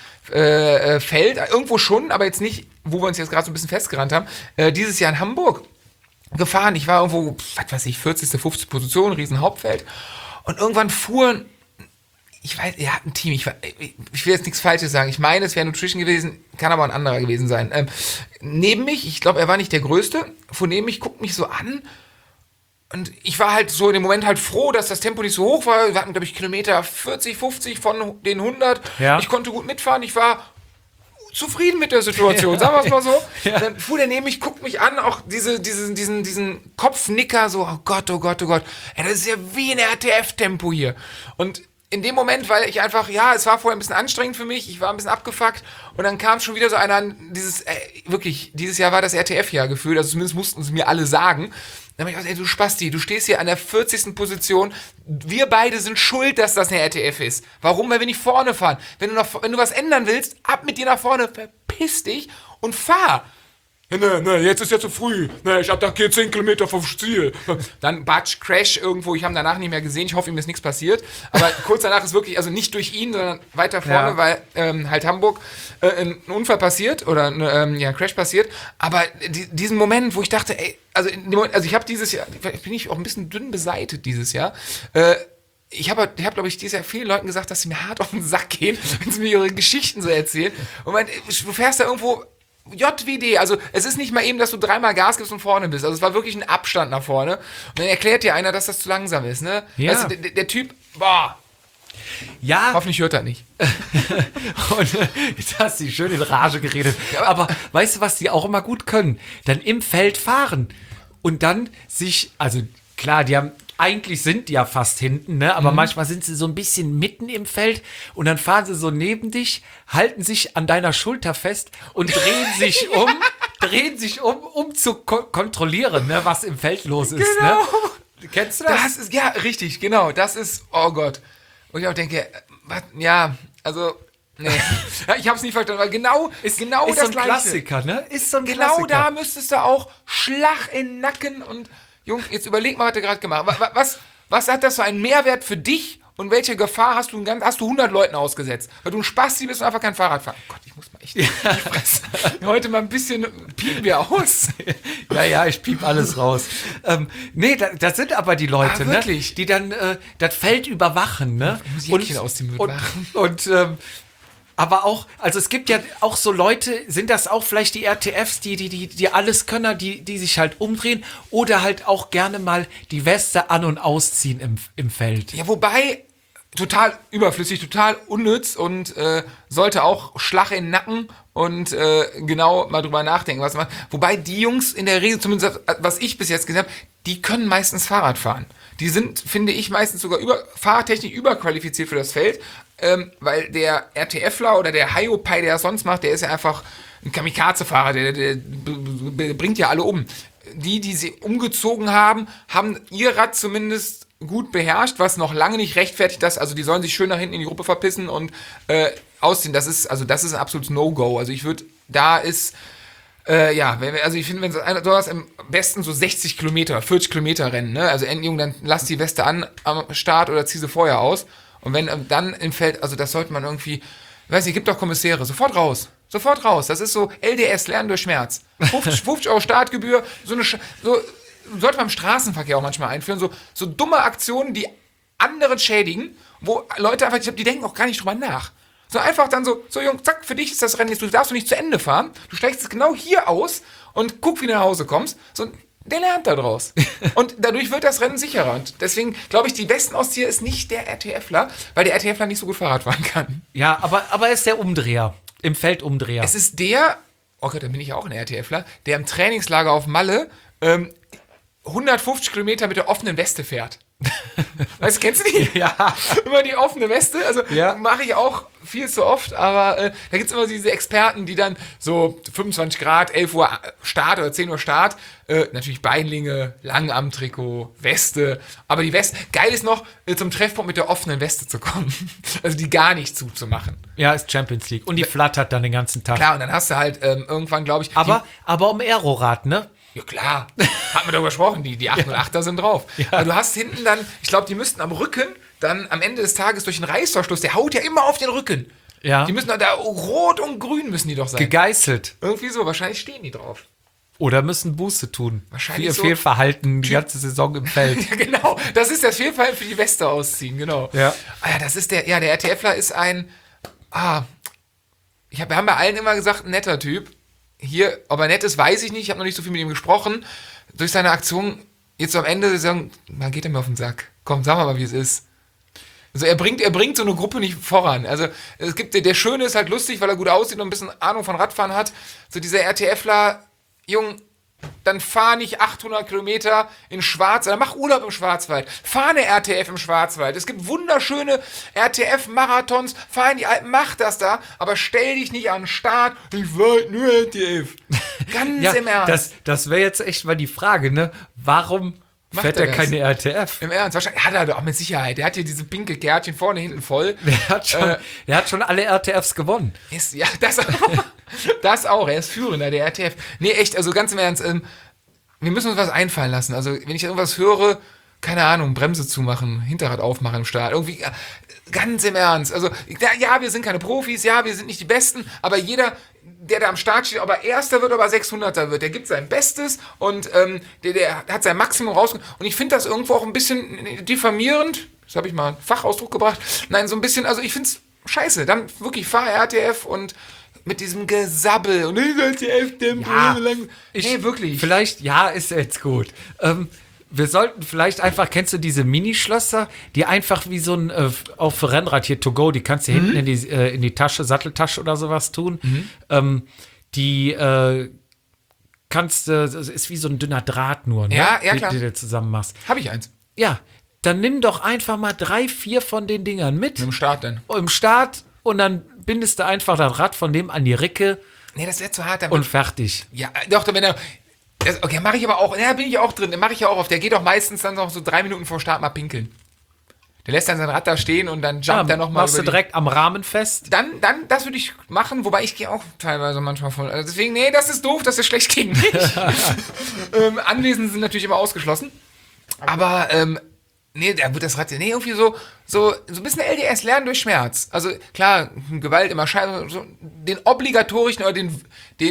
fällt. Irgendwo schon, aber jetzt nicht, wo wir uns jetzt gerade so ein bisschen festgerannt haben. Dieses Jahr in Hamburg gefahren. Ich war irgendwo, 40., 50. Position, Riesenhauptfeld. Und irgendwann fuhren, ich weiß, er hat ein Team, ich will jetzt nichts Falsches sagen. Ich meine, es wäre Nutrition gewesen, kann aber ein anderer gewesen sein. Neben mich, ich glaube, er war nicht der Größte, fuhr neben mich, guckt mich so an. Und ich war halt so in dem Moment halt froh, dass das Tempo nicht so hoch war. Wir hatten, glaube ich, Kilometer 40, 50 von den 100. Ja. Ich konnte gut mitfahren, ich war zufrieden mit der Situation, sagen wir es mal so. Ja. Dann fuhr der neben mich, guckt mich an, auch diesen Kopfnicker, so, oh Gott, oh Gott, oh Gott. Ey, das ist ja wie ein RTF-Tempo hier. Und in dem Moment, weil ich einfach, es war vorher ein bisschen anstrengend für mich, ich war ein bisschen abgefuckt und dann kam schon wieder so einer, wirklich, dieses Jahr war das RTF-Jahr gefühlt, also zumindest mussten es mir alle sagen. Dann hab ich gesagt, ey, du Spasti, du stehst hier an der 40. Position, wir beide sind schuld, dass das eine RTF ist. Warum? Weil wir nicht vorne fahren. Wenn du was ändern willst, ab mit dir nach vorne, verpiss dich und fahr. Ne, jetzt ist ja zu früh. Ne, ich attackiere 10 Kilometer vom Ziel. Dann Crash irgendwo, ich habe danach nicht mehr gesehen, ich hoffe, ihm ist nichts passiert. Aber kurz danach ist wirklich, also nicht durch ihn, sondern weiter vorne, weil halt Hamburg ein Unfall passiert oder ein Crash passiert. Aber diesen Moment, wo ich dachte, ey, also ich habe dieses Jahr, bin ich auch ein bisschen dünn beseitet dieses Jahr, ich habe, glaube ich, dieses Jahr vielen Leuten gesagt, dass sie mir hart auf den Sack gehen, wenn sie mir ihre Geschichten so erzählen. Und du fährst da irgendwo JWD, also es ist nicht mal eben, dass du 3-mal Gas gibst und vorne bist. Also es war wirklich ein Abstand nach vorne. Und dann erklärt dir einer, dass das zu langsam ist, ne? Ja. Weißt du, der Typ, boah. Ja. Hoffentlich hört er nicht. Und jetzt hast du schön in Rage geredet. Aber weißt du, was die auch immer gut können? Dann im Feld fahren. Und dann also klar, eigentlich sind die ja fast hinten, ne? Aber manchmal sind sie so ein bisschen mitten im Feld und dann fahren sie so neben dich, halten sich an deiner Schulter fest und drehen sich um zu kontrollieren, ne, was im Feld los ist. Genau. Ne? Kennst du das? Das ist, ja, richtig, genau. Das ist, oh Gott. Und ich auch denke, was, ja, also Nee. Ja, ich hab's nicht verstanden, weil genau ist das so ein Gleiche. Klassiker, ne? Ist so ein Genau Klassiker. da müsstest du auch Schlag in den Nacken und, Junge, jetzt überleg mal, was du gerade gemacht hast. Was hat das für einen Mehrwert für dich und welche Gefahr hast du 100 Leuten ausgesetzt? Weil du ein Spasti bist und einfach kein Fahrrad fahren. Oh Gott, ich muss mal echt die Fresse. Heute mal ein bisschen piepen wir aus. Ja, ich piep alles raus. Nee, das sind aber die Leute, ne? Wirklich? Die dann das Feld überwachen, ne? Muss Jäckchen aus dem Müll machen. Aber auch, also es gibt ja auch so Leute, sind das auch vielleicht die RTFs, die Alleskönner, die sich halt umdrehen oder halt auch gerne mal die Weste an- und ausziehen im Feld. Ja, wobei, total überflüssig, total unnütz und sollte auch Schlag in den Nacken und genau mal drüber nachdenken, was man. Wobei die Jungs in der Regel, zumindest was ich bis jetzt gesehen habe, die können meistens Fahrrad fahren. Die sind, finde ich, meistens sogar fahrtechnisch überqualifiziert für das Feld, weil der RTFler oder der Hiopai, der das sonst macht, der ist ja einfach ein Kamikaze-Fahrer, der bringt ja alle um. Die sie umgezogen haben ihr Rad zumindest gut beherrscht, was noch lange nicht rechtfertigt, also die sollen sich schön nach hinten in die Gruppe verpissen und ausziehen. Das ist ein absolutes No-Go. Also ich würde, ich finde, wenn sowas am besten so 60 Kilometer, 40 Kilometer rennen, ne? Also Endjung, dann lass die Weste an am Start oder zieh sie vorher aus. Und wenn dann im Feld, also das sollte man irgendwie, weiß nicht, gibt doch Kommissäre, sofort raus. Das ist so LDS, Lernen durch Schmerz. 50 Euro Startgebühr, so sollte man im Straßenverkehr auch manchmal einführen, so dumme Aktionen, die anderen schädigen, wo Leute einfach, ich glaube, die denken auch gar nicht drüber nach. So einfach dann so Junge, zack, für dich ist das Rennen jetzt, du darfst nicht zu Ende fahren, du steigst es genau hier aus und guck, wie du nach Hause kommst. So, der lernt da draus. Und dadurch wird das Rennen sicherer. Und deswegen glaube ich, die besten Auszieher ist nicht der RTFler, weil der RTFler nicht so gut Fahrrad fahren kann. Ja, aber er ist der Umdreher, im Feldumdreher. Es ist oh Gott, dann bin ich ja auch ein RTFler, der im Trainingslager auf Malle 150 Kilometer mit der offenen Weste fährt. Weißt du, kennst du die? Ja. Immer die offene Weste, also ja. Mache ich auch viel zu oft, aber da gibt es immer diese Experten, die dann so 25 Grad, 11 Uhr Start oder 10 Uhr Start, natürlich Beinlinge, Langarmtrikot, Weste, aber die Weste, geil ist noch, zum Treffpunkt mit der offenen Weste zu kommen, also die gar nicht zuzumachen. Ja, ist Champions League und die flattert dann den ganzen Tag. Klar, und dann hast du halt irgendwann, glaube ich... Aber um Aerorad, ne? Ja klar, haben wir darüber gesprochen, die 808er sind drauf. Ja. Aber du hast hinten dann, ich glaube, die müssten am Rücken dann am Ende des Tages durch den Reißverschluss, der haut ja immer auf den Rücken. Ja. Die müssen da rot und grün müssen die doch sein. Gegeißelt. Irgendwie so, wahrscheinlich stehen die drauf. Oder müssen Buße tun. Wahrscheinlich für ihr Fehlverhalten die ganze Saison im Feld. Ja, genau, das ist das Fehlverhalten für die Weste ausziehen, genau. Ja. Ja, das ist der RTFler ist ein, wir haben bei allen immer gesagt, ein netter Typ. Hier, ob er nett ist, weiß ich nicht. Ich habe noch nicht so viel mit ihm gesprochen. Durch seine Aktion, jetzt am Ende sagen, man geht er mir auf den Sack. Komm, sag mal, wie es ist. Also er bringt so eine Gruppe nicht voran. Also es gibt, der Schöne ist halt lustig, weil er gut aussieht und ein bisschen Ahnung von Radfahren hat. So dieser RTFler, Jung, dann fahr nicht 800 Kilometer in Schwarzwald, mach Urlaub im Schwarzwald, fahr eine RTF im Schwarzwald. Es gibt wunderschöne RTF-Marathons, fahr in die Alpen, mach das da, aber stell dich nicht an den Start, ich wollte nur RTF. Ganz im Ernst. Das wäre jetzt echt mal die Frage, ne? Warum fährt er keine RTF? Im Ernst, wahrscheinlich hat er doch mit Sicherheit. Der hat hier diese pinke Kärtchen vorne, hinten voll. Der hat schon alle RTFs gewonnen. Ja, das auch. Das auch. Er ist Führender, der RTF. Nee, echt, also ganz im Ernst, wir müssen uns was einfallen lassen. Also, wenn ich irgendwas höre, keine Ahnung, Bremse zumachen, Hinterrad aufmachen im Start. Irgendwie, ganz im Ernst. Also, ja, wir sind keine Profis, ja, wir sind nicht die Besten, aber jeder, der da am Start steht, ob er Erster wird oder 600er wird, der gibt sein Bestes und der hat sein Maximum rausgeholt. Und ich finde das irgendwo auch ein bisschen diffamierend. Das habe ich mal einen Fachausdruck gebracht. Nein, so ein bisschen, also ich finde es scheiße. Dann wirklich fahr RTF und mit diesem Gesabbel und RTF-Tempo. Ja, nee, wirklich. Vielleicht, ja, ist jetzt gut. Wir sollten vielleicht einfach, kennst du diese Minischlösser, die einfach wie so ein, auf Rennrad hier to go, die kannst du hinten in die Tasche, Satteltasche oder sowas tun. Die kannst du, das ist wie so ein dünner Draht nur, ne? Ja, klar. Die du zusammen machst. Habe ich eins. Ja, dann nimm doch einfach mal 3, 4 von den Dingern mit. Im Start dann. Im Start und dann bindest du einfach das Rad von dem an die Ricke. Nee, das wäre zu hart. Und fertig. Ja, doch, wenn er... Okay, mache ich aber auch, ja, bin ich auch drin, mache ich ja auch auf. Der geht doch meistens dann noch so 3 Minuten vor Start mal pinkeln. Der lässt dann sein Rad da stehen und dann jumpt er nochmal. Machst du direkt am Rahmen fest? Dann, das würde ich machen, wobei ich gehe auch teilweise manchmal von. Also deswegen, nee, das ist doof, das ist schlecht gegen mich. Anwesen sind natürlich immer ausgeschlossen. Aber, nee, da wird das Rad, nee, irgendwie so ein bisschen LDS, Lernen durch Schmerz. Also, klar, Gewalt immer scheiße, so den obligatorischen oder den,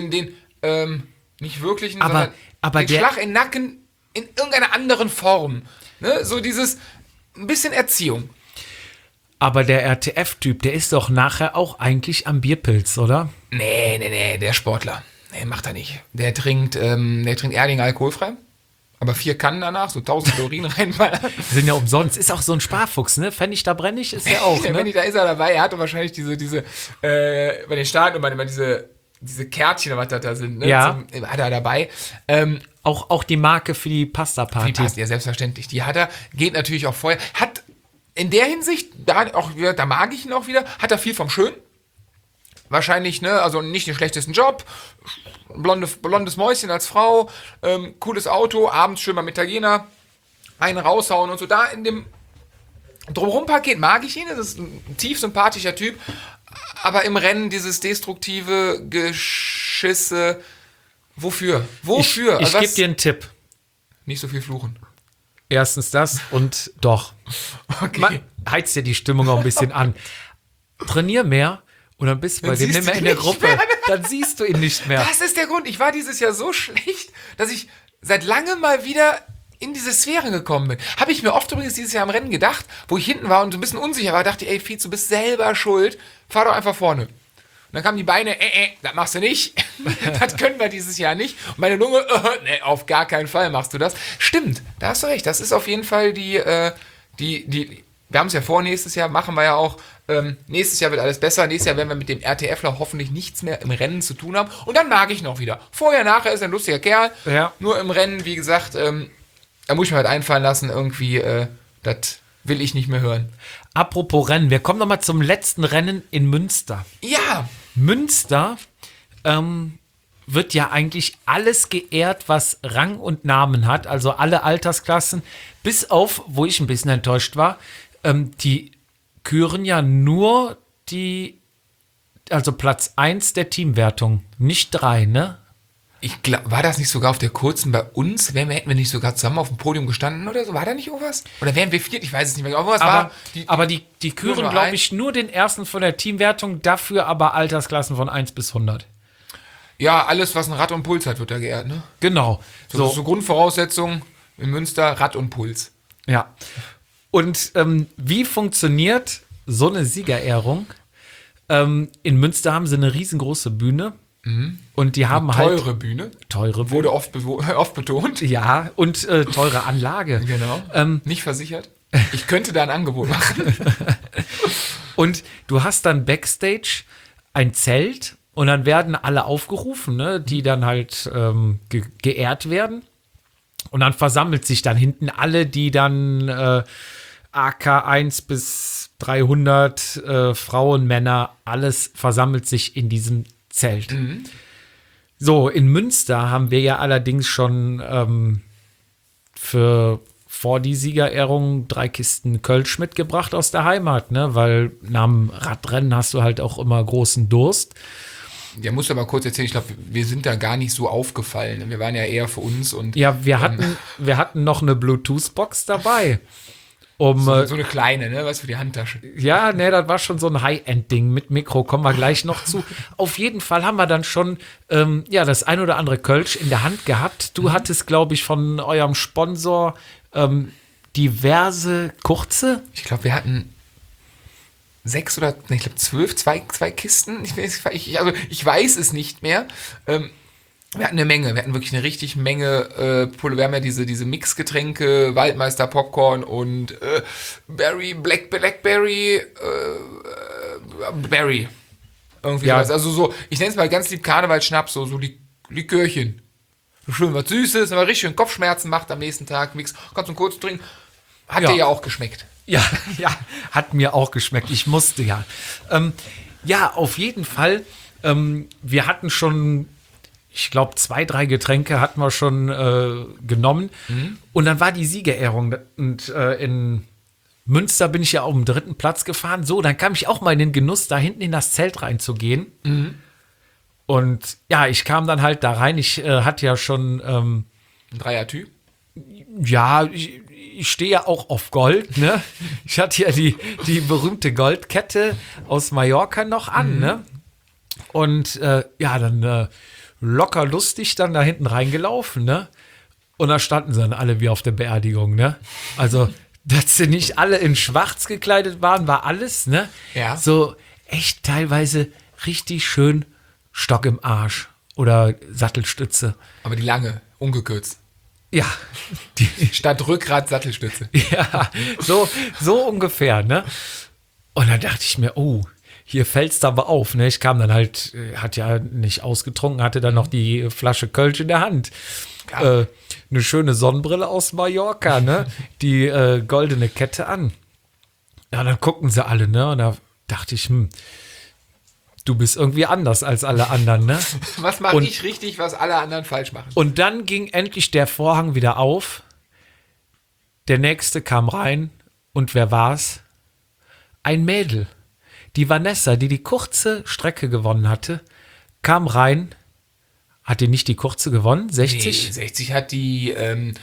nicht wirklichen, sondern den Schlag in den Nacken in irgendeiner anderen Form. Ne? So dieses, ein bisschen Erziehung. Aber der RTF-Typ, der ist doch nachher auch eigentlich am Bierpilz, oder? Nee, der Sportler. Nee, macht er nicht. Der trinkt Erding alkoholfrei. Aber 4 Kannen danach, so 1000 Kalorien reinballern. Sind ja umsonst. Ist auch so ein Sparfuchs, ne? Pfennig da brennig ist er auch, ne? Pfennig, da ist er dabei. Er hatte wahrscheinlich diese bei den Staaten immer diese Kärtchen, was da sind, ne? Ja. Hat er dabei. Auch die Marke für die Pasta-Party. Die passt, ja, selbstverständlich. Die hat er, geht natürlich auch vorher. Hat in der Hinsicht, da mag ich ihn auch wieder, hat er viel vom Schön. Wahrscheinlich, ne, also nicht den schlechtesten Job. Blondes Mäuschen als Frau, cooles Auto, abends schön beim Italiener, einen raushauen und so. Da in dem Drumherum-Paket mag ich ihn, das ist ein tief sympathischer Typ. Aber im Rennen dieses destruktive Geschisse, wofür? Wofür? Ich gebe dir einen Tipp. Nicht so viel fluchen. Erstens das und doch. Okay. Heizt dir die Stimmung auch ein bisschen an. Trainier mehr und dann bist du bei dem nicht mehr in der Gruppe. Dann siehst du ihn nicht mehr. Das ist der Grund. Ich war dieses Jahr so schlecht, dass ich seit langem mal wieder in diese Sphäre gekommen bin. Habe ich mir oft übrigens dieses Jahr am Rennen gedacht, wo ich hinten war und so ein bisschen unsicher war, dachte ich, ey, Fietz, du bist selber schuld. Fahr doch einfach vorne. Und dann kamen die Beine, das machst du nicht. Das können wir dieses Jahr nicht. Und meine Lunge, nee, auf gar keinen Fall machst du das. Stimmt, da hast du recht. Das ist auf jeden Fall wir haben es ja vor, nächstes Jahr machen wir ja auch, nächstes Jahr wird alles besser, nächstes Jahr werden wir mit dem RTFler hoffentlich nichts mehr im Rennen zu tun haben und dann mag ich ihn auch wieder. Vorher, nachher ist er ein lustiger Kerl, Ja. Nur im Rennen, wie gesagt, da muss ich mir halt einfallen lassen, irgendwie, das will ich nicht mehr hören. Apropos Rennen, wir kommen nochmal zum letzten Rennen in Münster. Ja, Münster wird ja eigentlich alles geehrt, was Rang und Namen hat, also alle Altersklassen, bis auf, wo ich ein bisschen enttäuscht war, die küren ja nur also Platz 1 der Teamwertung, nicht 3, ne? ich glaube, war das nicht sogar auf der kurzen bei uns? Hätten wir nicht sogar zusammen auf dem Podium gestanden oder so? War da nicht irgendwas? Oder wären wir 4? Ich weiß es nicht mehr. Aber die küren, glaube ich, nur den ersten von der Teamwertung, dafür aber Altersklassen von 1 bis 100. Ja, alles, was ein Rad und Puls hat, wird da geehrt, ne? Genau. So Grundvoraussetzung in Münster, Rad und Puls. Ja. Und wie funktioniert so eine Siegerehrung? In Münster haben sie eine riesengroße Bühne. Und die haben teure Bühne. Teure Bühne. Wurde oft betont. Ja, und teure Anlage. Genau. Nicht versichert. Ich könnte da ein Angebot machen. Und du hast dann Backstage ein Zelt und dann werden alle aufgerufen, ne, die dann halt geehrt werden. Und dann versammelt sich dann hinten alle, die dann AK 1 bis 300 Frauen, Männer, alles versammelt sich in diesem Zelt. So, in Münster haben wir ja allerdings schon vor die Siegerehrung 3 Kisten Kölsch mitgebracht aus der Heimat, ne? Weil nach dem Radrennen hast du halt auch immer großen Durst. Ja, musst du aber kurz erzählen, ich glaube, wir sind da gar nicht so aufgefallen. Wir waren ja eher für uns und. Ja, wir hatten noch eine Bluetooth-Box dabei. So eine kleine, ne? Was für die Handtasche. Ja, ne, das war schon so ein High-End-Ding mit Mikro, kommen wir gleich noch zu. Auf jeden Fall haben wir dann schon das ein oder andere Kölsch in der Hand gehabt. Du hattest, glaube ich, von eurem Sponsor diverse kurze. Ich glaube, wir hatten 6 oder, ich glaube 12, zwei Kisten. Ich weiß es nicht mehr. Wir hatten eine Menge, wir hatten wirklich eine richtig Menge wir haben ja diese Mixgetränke, Waldmeister Popcorn und Blackberry, Berry. Irgendwie Ja. was. Also so, ich nenne es mal ganz lieb Karnevalschnaps, so Likörchen. So schön was Süßes, aber richtig schön Kopfschmerzen macht am nächsten Tag, Mix, kannst du kurz trinken. Hat dir ja auch geschmeckt. Ja, hat mir auch geschmeckt. Ich musste ja. Ja, auf jeden Fall. Wir hatten schon, ich glaube, 2, 3 Getränke hatten wir schon genommen. Und dann war die Siegerehrung. Und in Münster bin ich ja auf dem 3. Platz gefahren. So, dann kam ich auch mal in den Genuss, da hinten in das Zelt reinzugehen. Und ja, ich kam dann halt da rein. Ich hatte ja schon, Ein Dreier-Typ. ja, ich stehe ja auch auf Gold, ne? Ich hatte ja die berühmte Goldkette aus Mallorca noch an, ne? Und ja, dann locker lustig dann da hinten reingelaufen, ne? Und da standen sie dann alle wie auf der Beerdigung, ne? Also, dass sie nicht alle in schwarz gekleidet waren, war alles, ne? Ja. So echt teilweise richtig schön Stock im Arsch oder Sattelstütze. Aber die lange, ungekürzt. Ja, die, Statt Rückgrat Sattelstütze. ja, so ungefähr, ne? Und dann dachte ich mir, oh, hier fällt's aber auf, ne? Ich kam dann halt, hat ja nicht ausgetrunken, hatte dann noch die Flasche Kölsch in der Hand. Eine schöne Sonnenbrille aus Mallorca, ne? Die goldene Kette an. Ja, dann gucken sie alle, ne? Und da dachte ich, du bist irgendwie anders als alle anderen, ne? Was mache ich richtig, was alle anderen falsch machen? Und dann ging endlich der Vorhang wieder auf. Der nächste kam rein. Und wer war's? Ein Mädel. Die Vanessa, die kurze Strecke gewonnen hatte, kam rein. Hat die nicht die kurze gewonnen? 60? Nee, 60 hat die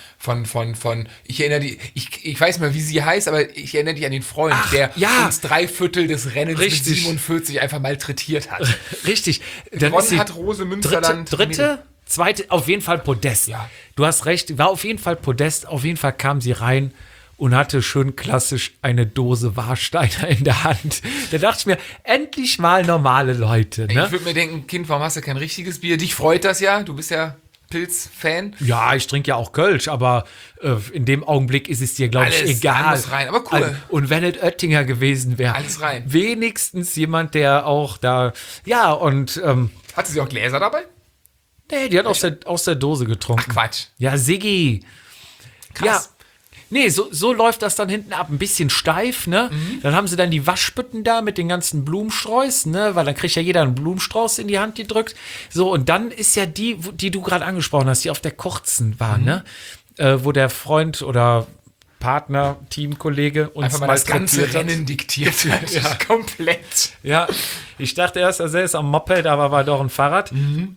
ich erinnere die, ich weiß mal, wie sie heißt, aber ich erinnere dich an den Freund, der uns 3/4 des Rennens Richtig. mit 47 einfach malträtiert hat. Richtig. Dann Gewonnen ist sie hat Rose Münsterland. Dritte, zweite, auf jeden Fall Podest. Ja. Du hast recht, war auf jeden Fall Podest. Auf jeden Fall kam sie rein und hatte schön klassisch eine Dose Warsteiner in der Hand. Da dachte ich mir, endlich mal normale Leute. Ne? Ich würde mir denken, Kind, warum hast du kein richtiges Bier? Dich freut das ja, du bist ja Pilz-Fan. Ja, ich trinke ja auch Kölsch, aber in dem Augenblick ist es dir, glaube ich, Alles, egal. alles rein, aber cool. Und wenn es Oettinger gewesen wäre, Alles rein. wenigstens jemand, der auch da, ja, und Hatte sie auch Gläser dabei? nee, die hat aus der Dose getrunken. Ach Quatsch. Ja, Siggi. Krass. Ja. Nee, so läuft das dann hinten ab. Ein bisschen steif, ne? Dann haben sie dann die Waschbütten da mit den ganzen Blumensträußen, ne? Weil dann kriegt ja jeder einen Blumenstrauß in die Hand gedrückt. So, und dann ist ja die du gerade angesprochen hast, die auf der kurzen war, ne? Wo der Freund oder Partner, Teamkollege uns Einfach mal das ganze malträtiert hat. Rennen diktiert hat. Ja. Komplett. Ja, ich dachte erst, er säß am Moped, aber war doch ein Fahrrad.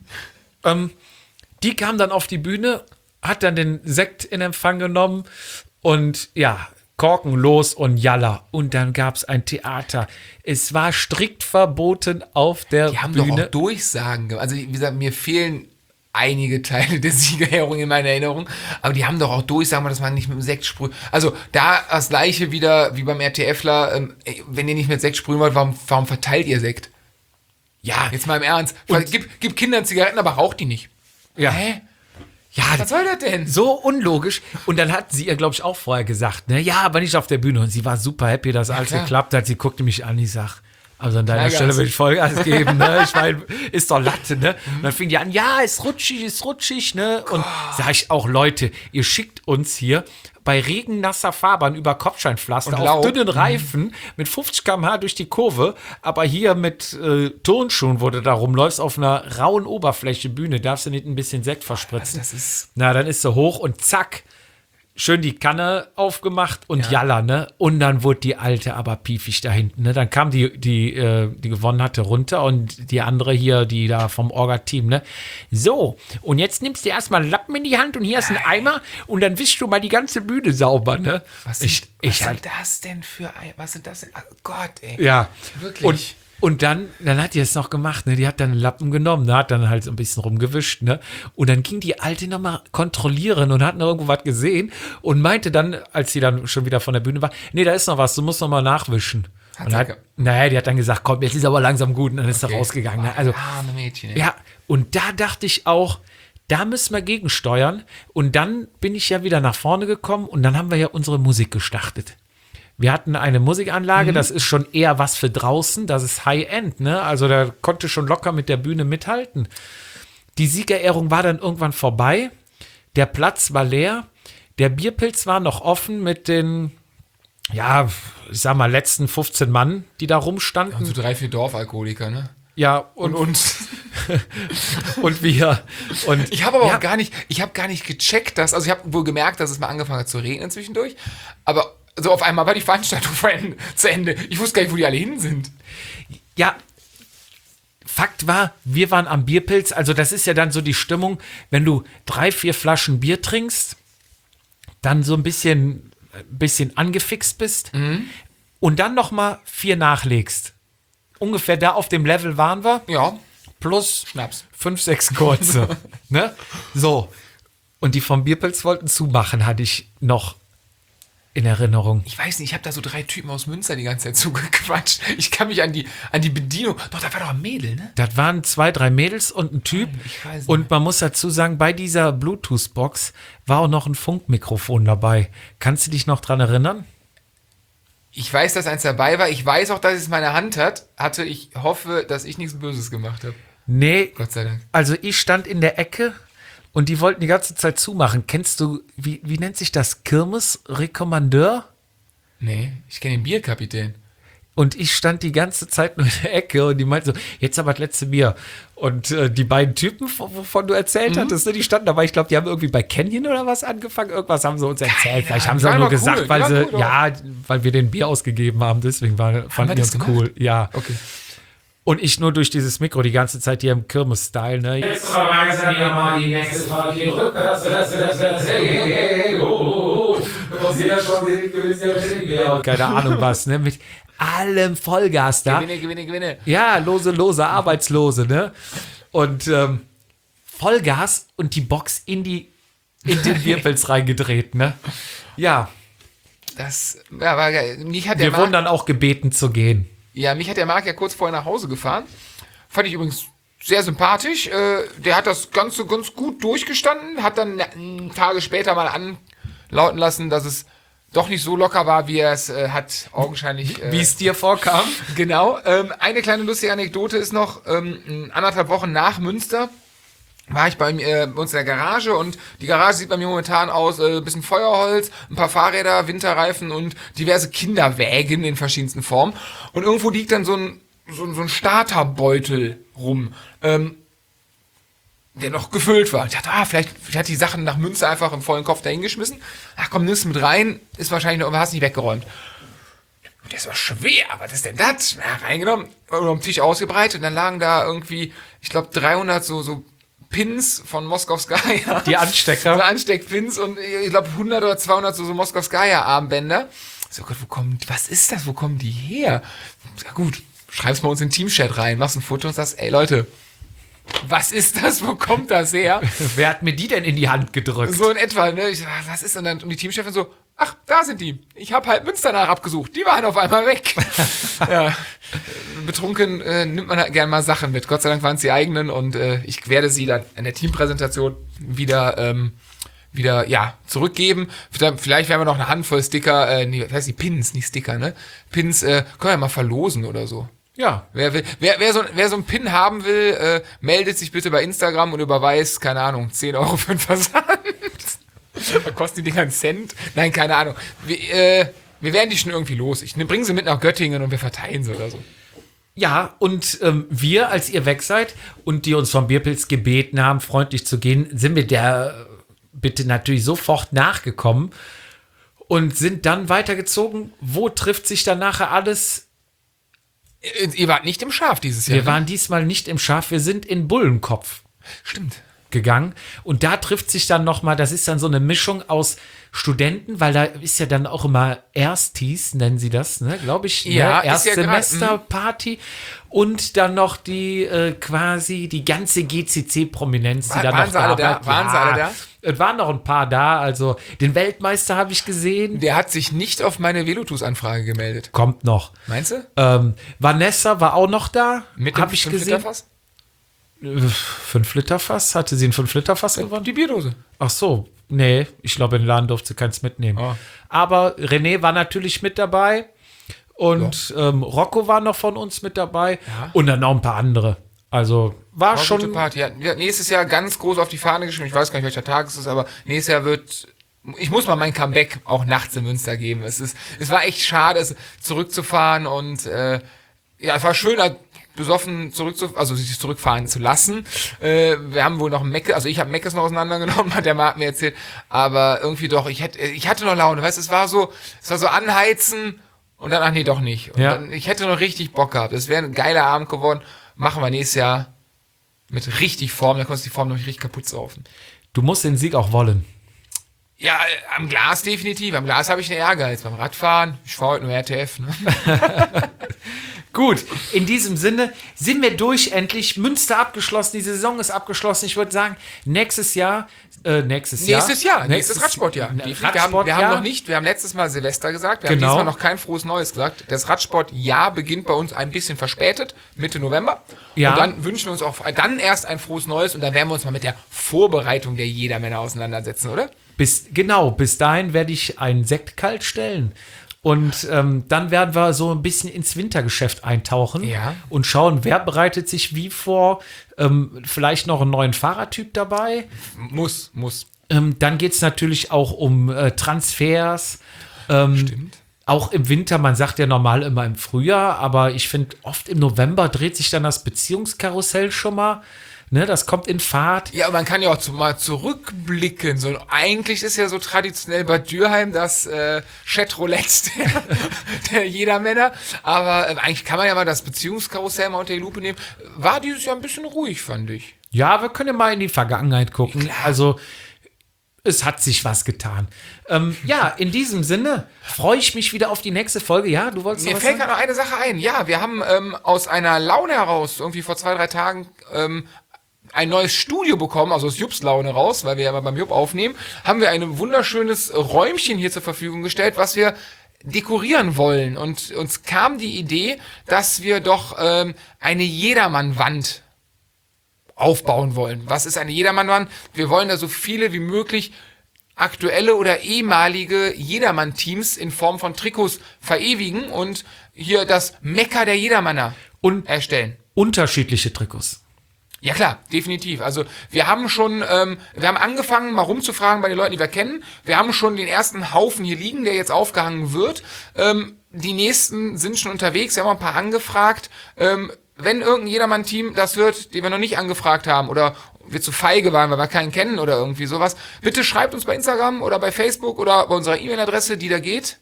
Die kam dann auf die Bühne, hat dann den Sekt in Empfang genommen und ja, Korken los und Jalla. Und dann gab es ein Theater. Es war strikt verboten auf der Die haben doch Bühne. auch Durchsagen gemacht. Also, wie gesagt, mir fehlen einige Teile der Siegerehrung in meiner Erinnerung, aber die haben doch auch Durchsagen, dass man nicht mit dem Sekt sprüht. Also, da das Gleiche wieder wie beim RTFler, wenn ihr nicht mit Sekt sprühen wollt, warum verteilt ihr Sekt? Ja, Jetzt mal im Ernst. Gib Kindern Zigaretten, aber raucht die nicht. ja. Hä? Ja, Was soll das denn? so unlogisch. Und dann hat sie ihr, glaube ich, auch vorher gesagt, ne, ja, aber nicht auf der Bühne. Und sie war super happy, dass alles klar. geklappt hat. Sie guckte mich an, ich sag, also an deiner Vollgas. Stelle würde ich Vollgas geben, ne? Ich meine, ist doch Latte, ne? Und dann fing die an, ja, ist rutschig, ne? Und sag ich auch, Leute, ihr schickt uns hier bei regennasser Fahrbahn über Kopfsteinpflaster Und auf Laub. dünnen Reifen mit 50 km/h durch die Kurve, aber hier mit Turnschuhen, wo du da rumläufst, auf einer rauen Oberfläche Bühne, darfst du nicht ein bisschen Sekt verspritzen. Das ist Na, dann ist sie hoch und zack, schön die Kanne aufgemacht und Jalla, ne? Und dann wurde die Alte aber piefig da hinten, ne? Dann kam die gewonnen hatte, runter und die andere hier, die da vom Orga-Team, ne? So, und jetzt nimmst du erstmal einen Lappen in die Hand und hier ist ein Eimer und dann wischst du mal die ganze Bühne sauber, ne? was sind das denn für was sind das denn? Oh Gott, ey. Ja, Wirklich. Und dann hat die es noch gemacht, ne? Die hat dann einen Lappen genommen, ne? Hat dann halt so ein bisschen rumgewischt, ne? Und dann ging die Alte nochmal kontrollieren und hat noch irgendwo was gesehen und meinte dann, als sie dann schon wieder von der Bühne war, nee, da ist noch was, du musst noch mal nachwischen. Und naja, die hat dann gesagt, komm, jetzt ist aber langsam gut und dann ist er rausgegangen. Ne? Also, Arme Mädchen, ey. ja, und da dachte ich auch, da müssen wir gegensteuern. Und dann bin ich ja wieder nach vorne gekommen und dann haben wir ja unsere Musik gestartet. Wir hatten eine Musikanlage, das ist schon eher was für draußen, das ist High-End, ne? Also da konnte schon locker mit der Bühne mithalten. Die Siegerehrung war dann irgendwann vorbei, der Platz war leer, der Bierpilz war noch offen mit den, ja, ich sag mal, letzten 15 Mann, die da rumstanden. Und so 3-4 Dorfalkoholiker, ne? Ja, und uns. und wir. Und Ich habe aber ja, auch gar nicht gecheckt, dass, also ich habe wohl gemerkt, dass es mal angefangen hat zu regnen zwischendurch, aber so auf einmal war die Veranstaltung zu Ende. Ich wusste gar nicht, wo die alle hin sind. Ja, Fakt war, wir waren am Bierpilz. Also das ist ja dann so die Stimmung, wenn du 3, 4 Flaschen Bier trinkst, dann so ein bisschen angefixt bist und dann noch mal 4 nachlegst. Ungefähr da auf dem Level waren wir. Ja. Plus Schnaps. 5, 6 kurze. Ne? So. Und die vom Bierpilz wollten zumachen, hatte ich noch in Erinnerung. Ich weiß nicht, ich habe da so 3 Typen aus Münster die ganze Zeit zugequatscht. Ich kann mich an die Bedienung. Doch, da war doch ein Mädel, ne? Das waren 2, 3 Mädels und ein Typ. Ich weiß nicht. Und man muss dazu sagen, bei dieser Bluetooth-Box war auch noch ein Funkmikrofon dabei. Kannst du dich noch dran erinnern? Ich weiß, dass eins dabei war. Ich weiß auch, dass es meine Hand hatte. Ich hoffe, dass ich nichts Böses gemacht habe. Nee. Gott sei Dank. Also ich stand in der Ecke und die wollten die ganze Zeit zumachen. Kennst du, wie nennt sich das? Kirmes-Rekommandeur? Nee, ich kenne den Bierkapitän. Und ich stand die ganze Zeit nur in der Ecke und die meinten so, jetzt aber das letzte Bier. Und die beiden Typen, wovon du erzählt hattest, ne, die standen dabei. Ich glaube, die haben irgendwie bei Canyon oder was angefangen. Irgendwas haben sie uns erzählt. Vielleicht haben sie auch nur gesagt, weil wir den Bier ausgegeben haben. Deswegen fanden die uns cool. Ja. Okay. Und ich nur durch dieses Mikro die ganze Zeit hier im Kirmes-Style. Ne? Jetzt verweisen wir mal die nächste Folge rück. Keine Ahnung was, ne? Mit allem Vollgas da. Gewinne. Ja, lose, Arbeitslose, ne? Und Vollgas und die Box in den Bierpilz reingedreht, ne? Ja. Das war geil. Wir wurden dann auch gebeten zu gehen. Ja, mich hat der Marc ja kurz vorher nach Hause gefahren. Fand ich übrigens sehr sympathisch. Der hat das Ganze ganz gut durchgestanden. Hat dann Tage später mal anlauten lassen, dass es doch nicht so locker war, wie er es hat augenscheinlich... Wie es dir vorkam. Genau. Eine kleine lustige Anekdote ist noch, 1,5 Wochen nach Münster war ich bei uns in der Garage und die Garage sieht bei mir momentan aus, ein bisschen Feuerholz, ein paar Fahrräder, Winterreifen und diverse Kinderwägen in verschiedensten Formen. Und irgendwo liegt dann so ein Starterbeutel rum, der noch gefüllt war. Ich dachte, vielleicht hat die Sachen nach Münster einfach im vollen Kopf dahingeschmissen. Ach komm, nimm's mit rein, ist wahrscheinlich noch, hast nicht weggeräumt. Und das war schwer, was ist denn das? Ja, reingenommen, und am Tisch ausgebreitet und dann lagen da irgendwie, ich glaube 300 so Pins von Moskowskaja. Die Anstecker. So Ansteckpins und ich glaube 100 oder 200 so Moskowskaja-Armbänder. So Gott, was ist das? Wo kommen die her? Ja gut, schreib's mal uns in den Teamchat rein, machst ein Foto und sagst, ey Leute, was ist das? Wo kommt das her? Wer hat mir die denn in die Hand gedrückt? So in etwa, ne? Was ist denn dann? Und die Teamchefin so, ach, da sind die. Ich habe halt Münster nach abgesucht. Die waren auf einmal weg. Ja. Betrunken nimmt man halt gerne mal Sachen mit. Gott sei Dank waren es die eigenen und ich werde sie dann in der Teampräsentation wieder zurückgeben. Vielleicht werden wir noch eine Handvoll Sticker, das heißt die Pins, nicht Sticker, ne? Pins können wir mal verlosen oder so. Ja. Wer so einen Pin haben will, meldet sich bitte bei Instagram und überweist, keine Ahnung, 10 Euro für den Versand. Was kosten die Dinger einen Cent? Nein, keine Ahnung. Wir werden die schon irgendwie los. Ich bringe sie mit nach Göttingen und wir verteilen sie oder so. Ja, und wir, als ihr weg seid und die uns vom Bierpilz gebeten haben, freundlich zu gehen, sind wir der Bitte natürlich sofort nachgekommen und sind dann weitergezogen. Wo trifft sich dann nachher alles? Ihr wart nicht im Schaf dieses Jahr. Wir waren diesmal nicht im Schaf, wir sind in Bullenkopf. Stimmt. Gegangen. Und da trifft sich dann nochmal, das ist dann so eine Mischung aus Studenten, weil da ist ja dann auch immer Erstis, nennen sie das, ne, glaube ich, ja, ne? Erstsemesterparty und dann noch die quasi die ganze GCC-Prominenz, die da noch da war. Waren sie alle da? Es waren noch ein paar da, also den Weltmeister habe ich gesehen. Der hat sich nicht auf meine Velotus-Anfrage gemeldet. Kommt noch. Meinst du? Vanessa war auch noch da, habe ich gesehen. 5-Liter-Fass? 5-Liter-Fass? Hatte sie ein 5-Liter-Fass gewonnen? Die Bierdose. Ach so, nee, ich glaube, in den Laden durfte sie keins mitnehmen. Oh. Aber René war natürlich mit dabei und Rocco war noch von uns mit dabei und dann noch ein paar andere. Also war schon... Gute Party. Ja, nächstes Jahr ganz groß auf die Fahne geschrieben. Ich weiß gar nicht, welcher Tag es ist, aber nächstes Jahr wird... Ich muss mal mein Comeback auch nachts in Münster geben. Es war echt schade, zurückzufahren und es war schön, besoffen sich zurückfahren zu lassen. Wir haben wohl noch Meckes, ich habe Meckes noch auseinandergenommen, hat der Marc mir erzählt, aber irgendwie doch, ich hatte noch Laune, weißt du, es war so anheizen und dann, ach nee, doch nicht. Und dann, ich hätte noch richtig Bock gehabt, es wäre ein geiler Abend geworden, machen wir nächstes Jahr mit richtig Form, dann kannst du die Form noch richtig kaputt saufen. Du musst den Sieg auch wollen. Ja, am Glas definitiv. Am Glas habe ich einen Ehrgeiz. Beim Radfahren, ich fahre heute nur RTF. Ne? Gut, in diesem Sinne sind wir durch endlich. Münster abgeschlossen, die Saison ist abgeschlossen. Ich würde sagen, nächstes Radsportjahr. Wir haben letztes Mal Silvester gesagt, wir haben diesmal noch kein frohes Neues gesagt. Das Radsportjahr beginnt bei uns ein bisschen verspätet, Mitte November. Ja. Und dann wünschen wir uns auch dann erst ein frohes Neues und dann werden wir uns mal mit der Vorbereitung der Jedermänner auseinandersetzen, oder? Bis dahin werde ich einen Sekt kalt stellen. Und dann werden wir so ein bisschen ins Wintergeschäft eintauchen und schauen, wer bereitet sich wie vor. Vielleicht noch einen neuen Fahrertyp dabei. Muss. Dann geht es natürlich auch um Transfers. Stimmt. Auch im Winter, man sagt ja normal immer im Frühjahr, aber ich finde, oft im November dreht sich dann das Beziehungskarussell schon mal. Ne, das kommt in Fahrt. Ja, man kann ja auch mal zurückblicken. So, eigentlich ist ja so traditionell Bad Dürheim das Chatroulette der Jedermänner. Aber eigentlich kann man ja mal das Beziehungskarussell mal unter die Lupe nehmen. War dieses Jahr ein bisschen ruhig, fand ich. Ja, wir können ja mal in die Vergangenheit gucken. Klar. Also, es hat sich was getan. In diesem Sinne freue ich mich wieder auf die nächste Folge. Ja, du wolltest Mir fällt gerade noch eine Sache ein. Ja, wir haben aus einer Laune heraus, irgendwie vor 2-3 Tagen, ein neues Studio bekommen, also aus Jupps Laune raus, weil wir ja mal beim Jupp aufnehmen, haben wir ein wunderschönes Räumchen hier zur Verfügung gestellt, was wir dekorieren wollen. Und uns kam die Idee, dass wir doch eine Jedermann-Wand aufbauen wollen. Was ist eine Jedermann-Wand? Wir wollen da so viele wie möglich aktuelle oder ehemalige Jedermann-Teams in Form von Trikots verewigen und hier das Mekka der Jedermanner erstellen. Unterschiedliche Trikots. Ja klar, definitiv. Also wir haben angefangen, mal rumzufragen bei den Leuten, die wir kennen. Wir haben schon den ersten Haufen hier liegen, der jetzt aufgehangen wird. Die nächsten sind schon unterwegs, wir haben ein paar angefragt. Wenn irgendein Jedermann-Team das hört, den wir noch nicht angefragt haben oder wir zu feige waren, weil wir keinen kennen oder irgendwie sowas, bitte schreibt uns bei Instagram oder bei Facebook oder bei unserer E-Mail-Adresse, die da geht.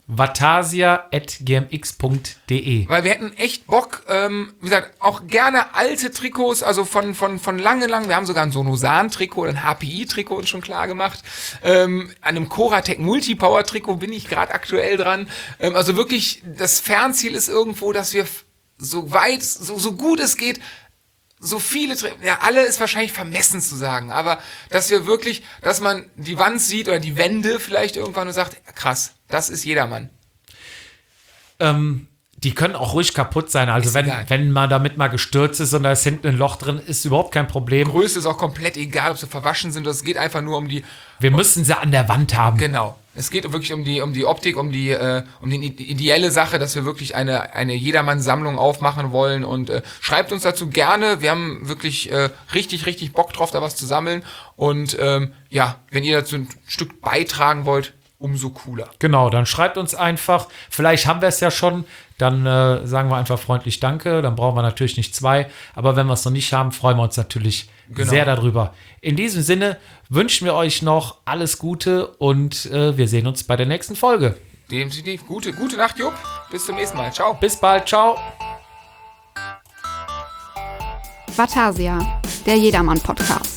vatasia@gmx.de. Weil wir hätten echt Bock, wie gesagt, auch gerne alte Trikots, also von lange. Wir haben sogar ein Sonosan-Trikot, ein HPI-Trikot uns schon klar gemacht. An einem Coratec Multipower-Trikot bin ich gerade aktuell dran. Also wirklich, das Fernziel ist irgendwo, dass wir so weit, so gut es geht, so viele, alle ist wahrscheinlich vermessen zu sagen, aber dass wir wirklich, dass man die Wand sieht oder die Wände vielleicht irgendwann und sagt, krass, das ist Jedermann. Die können auch ruhig kaputt sein, also wenn man damit mal gestürzt ist und da ist hinten ein Loch drin, ist überhaupt kein Problem. Größe ist auch komplett egal, ob sie verwaschen sind, es geht einfach nur um die... Wir müssen sie an der Wand haben. Genau. Es geht wirklich um die Optik, um die ideelle Sache, dass wir wirklich eine Jedermann-Sammlung aufmachen wollen und schreibt uns dazu gerne. Wir haben wirklich richtig, richtig Bock drauf, da was zu sammeln und wenn ihr dazu ein Stück beitragen wollt, umso cooler. Genau, dann schreibt uns einfach, vielleicht haben wir es ja schon, dann sagen wir einfach freundlich Danke, dann brauchen wir natürlich nicht 2, aber wenn wir es noch nicht haben, freuen wir uns natürlich sehr darüber. In diesem Sinne wünschen wir euch noch alles Gute und wir sehen uns bei der nächsten Folge. Definitiv. Gute Nacht, Jupp. Bis zum nächsten Mal. Ciao. Bis bald. Ciao. Vatasia, der Jedermann-Podcast.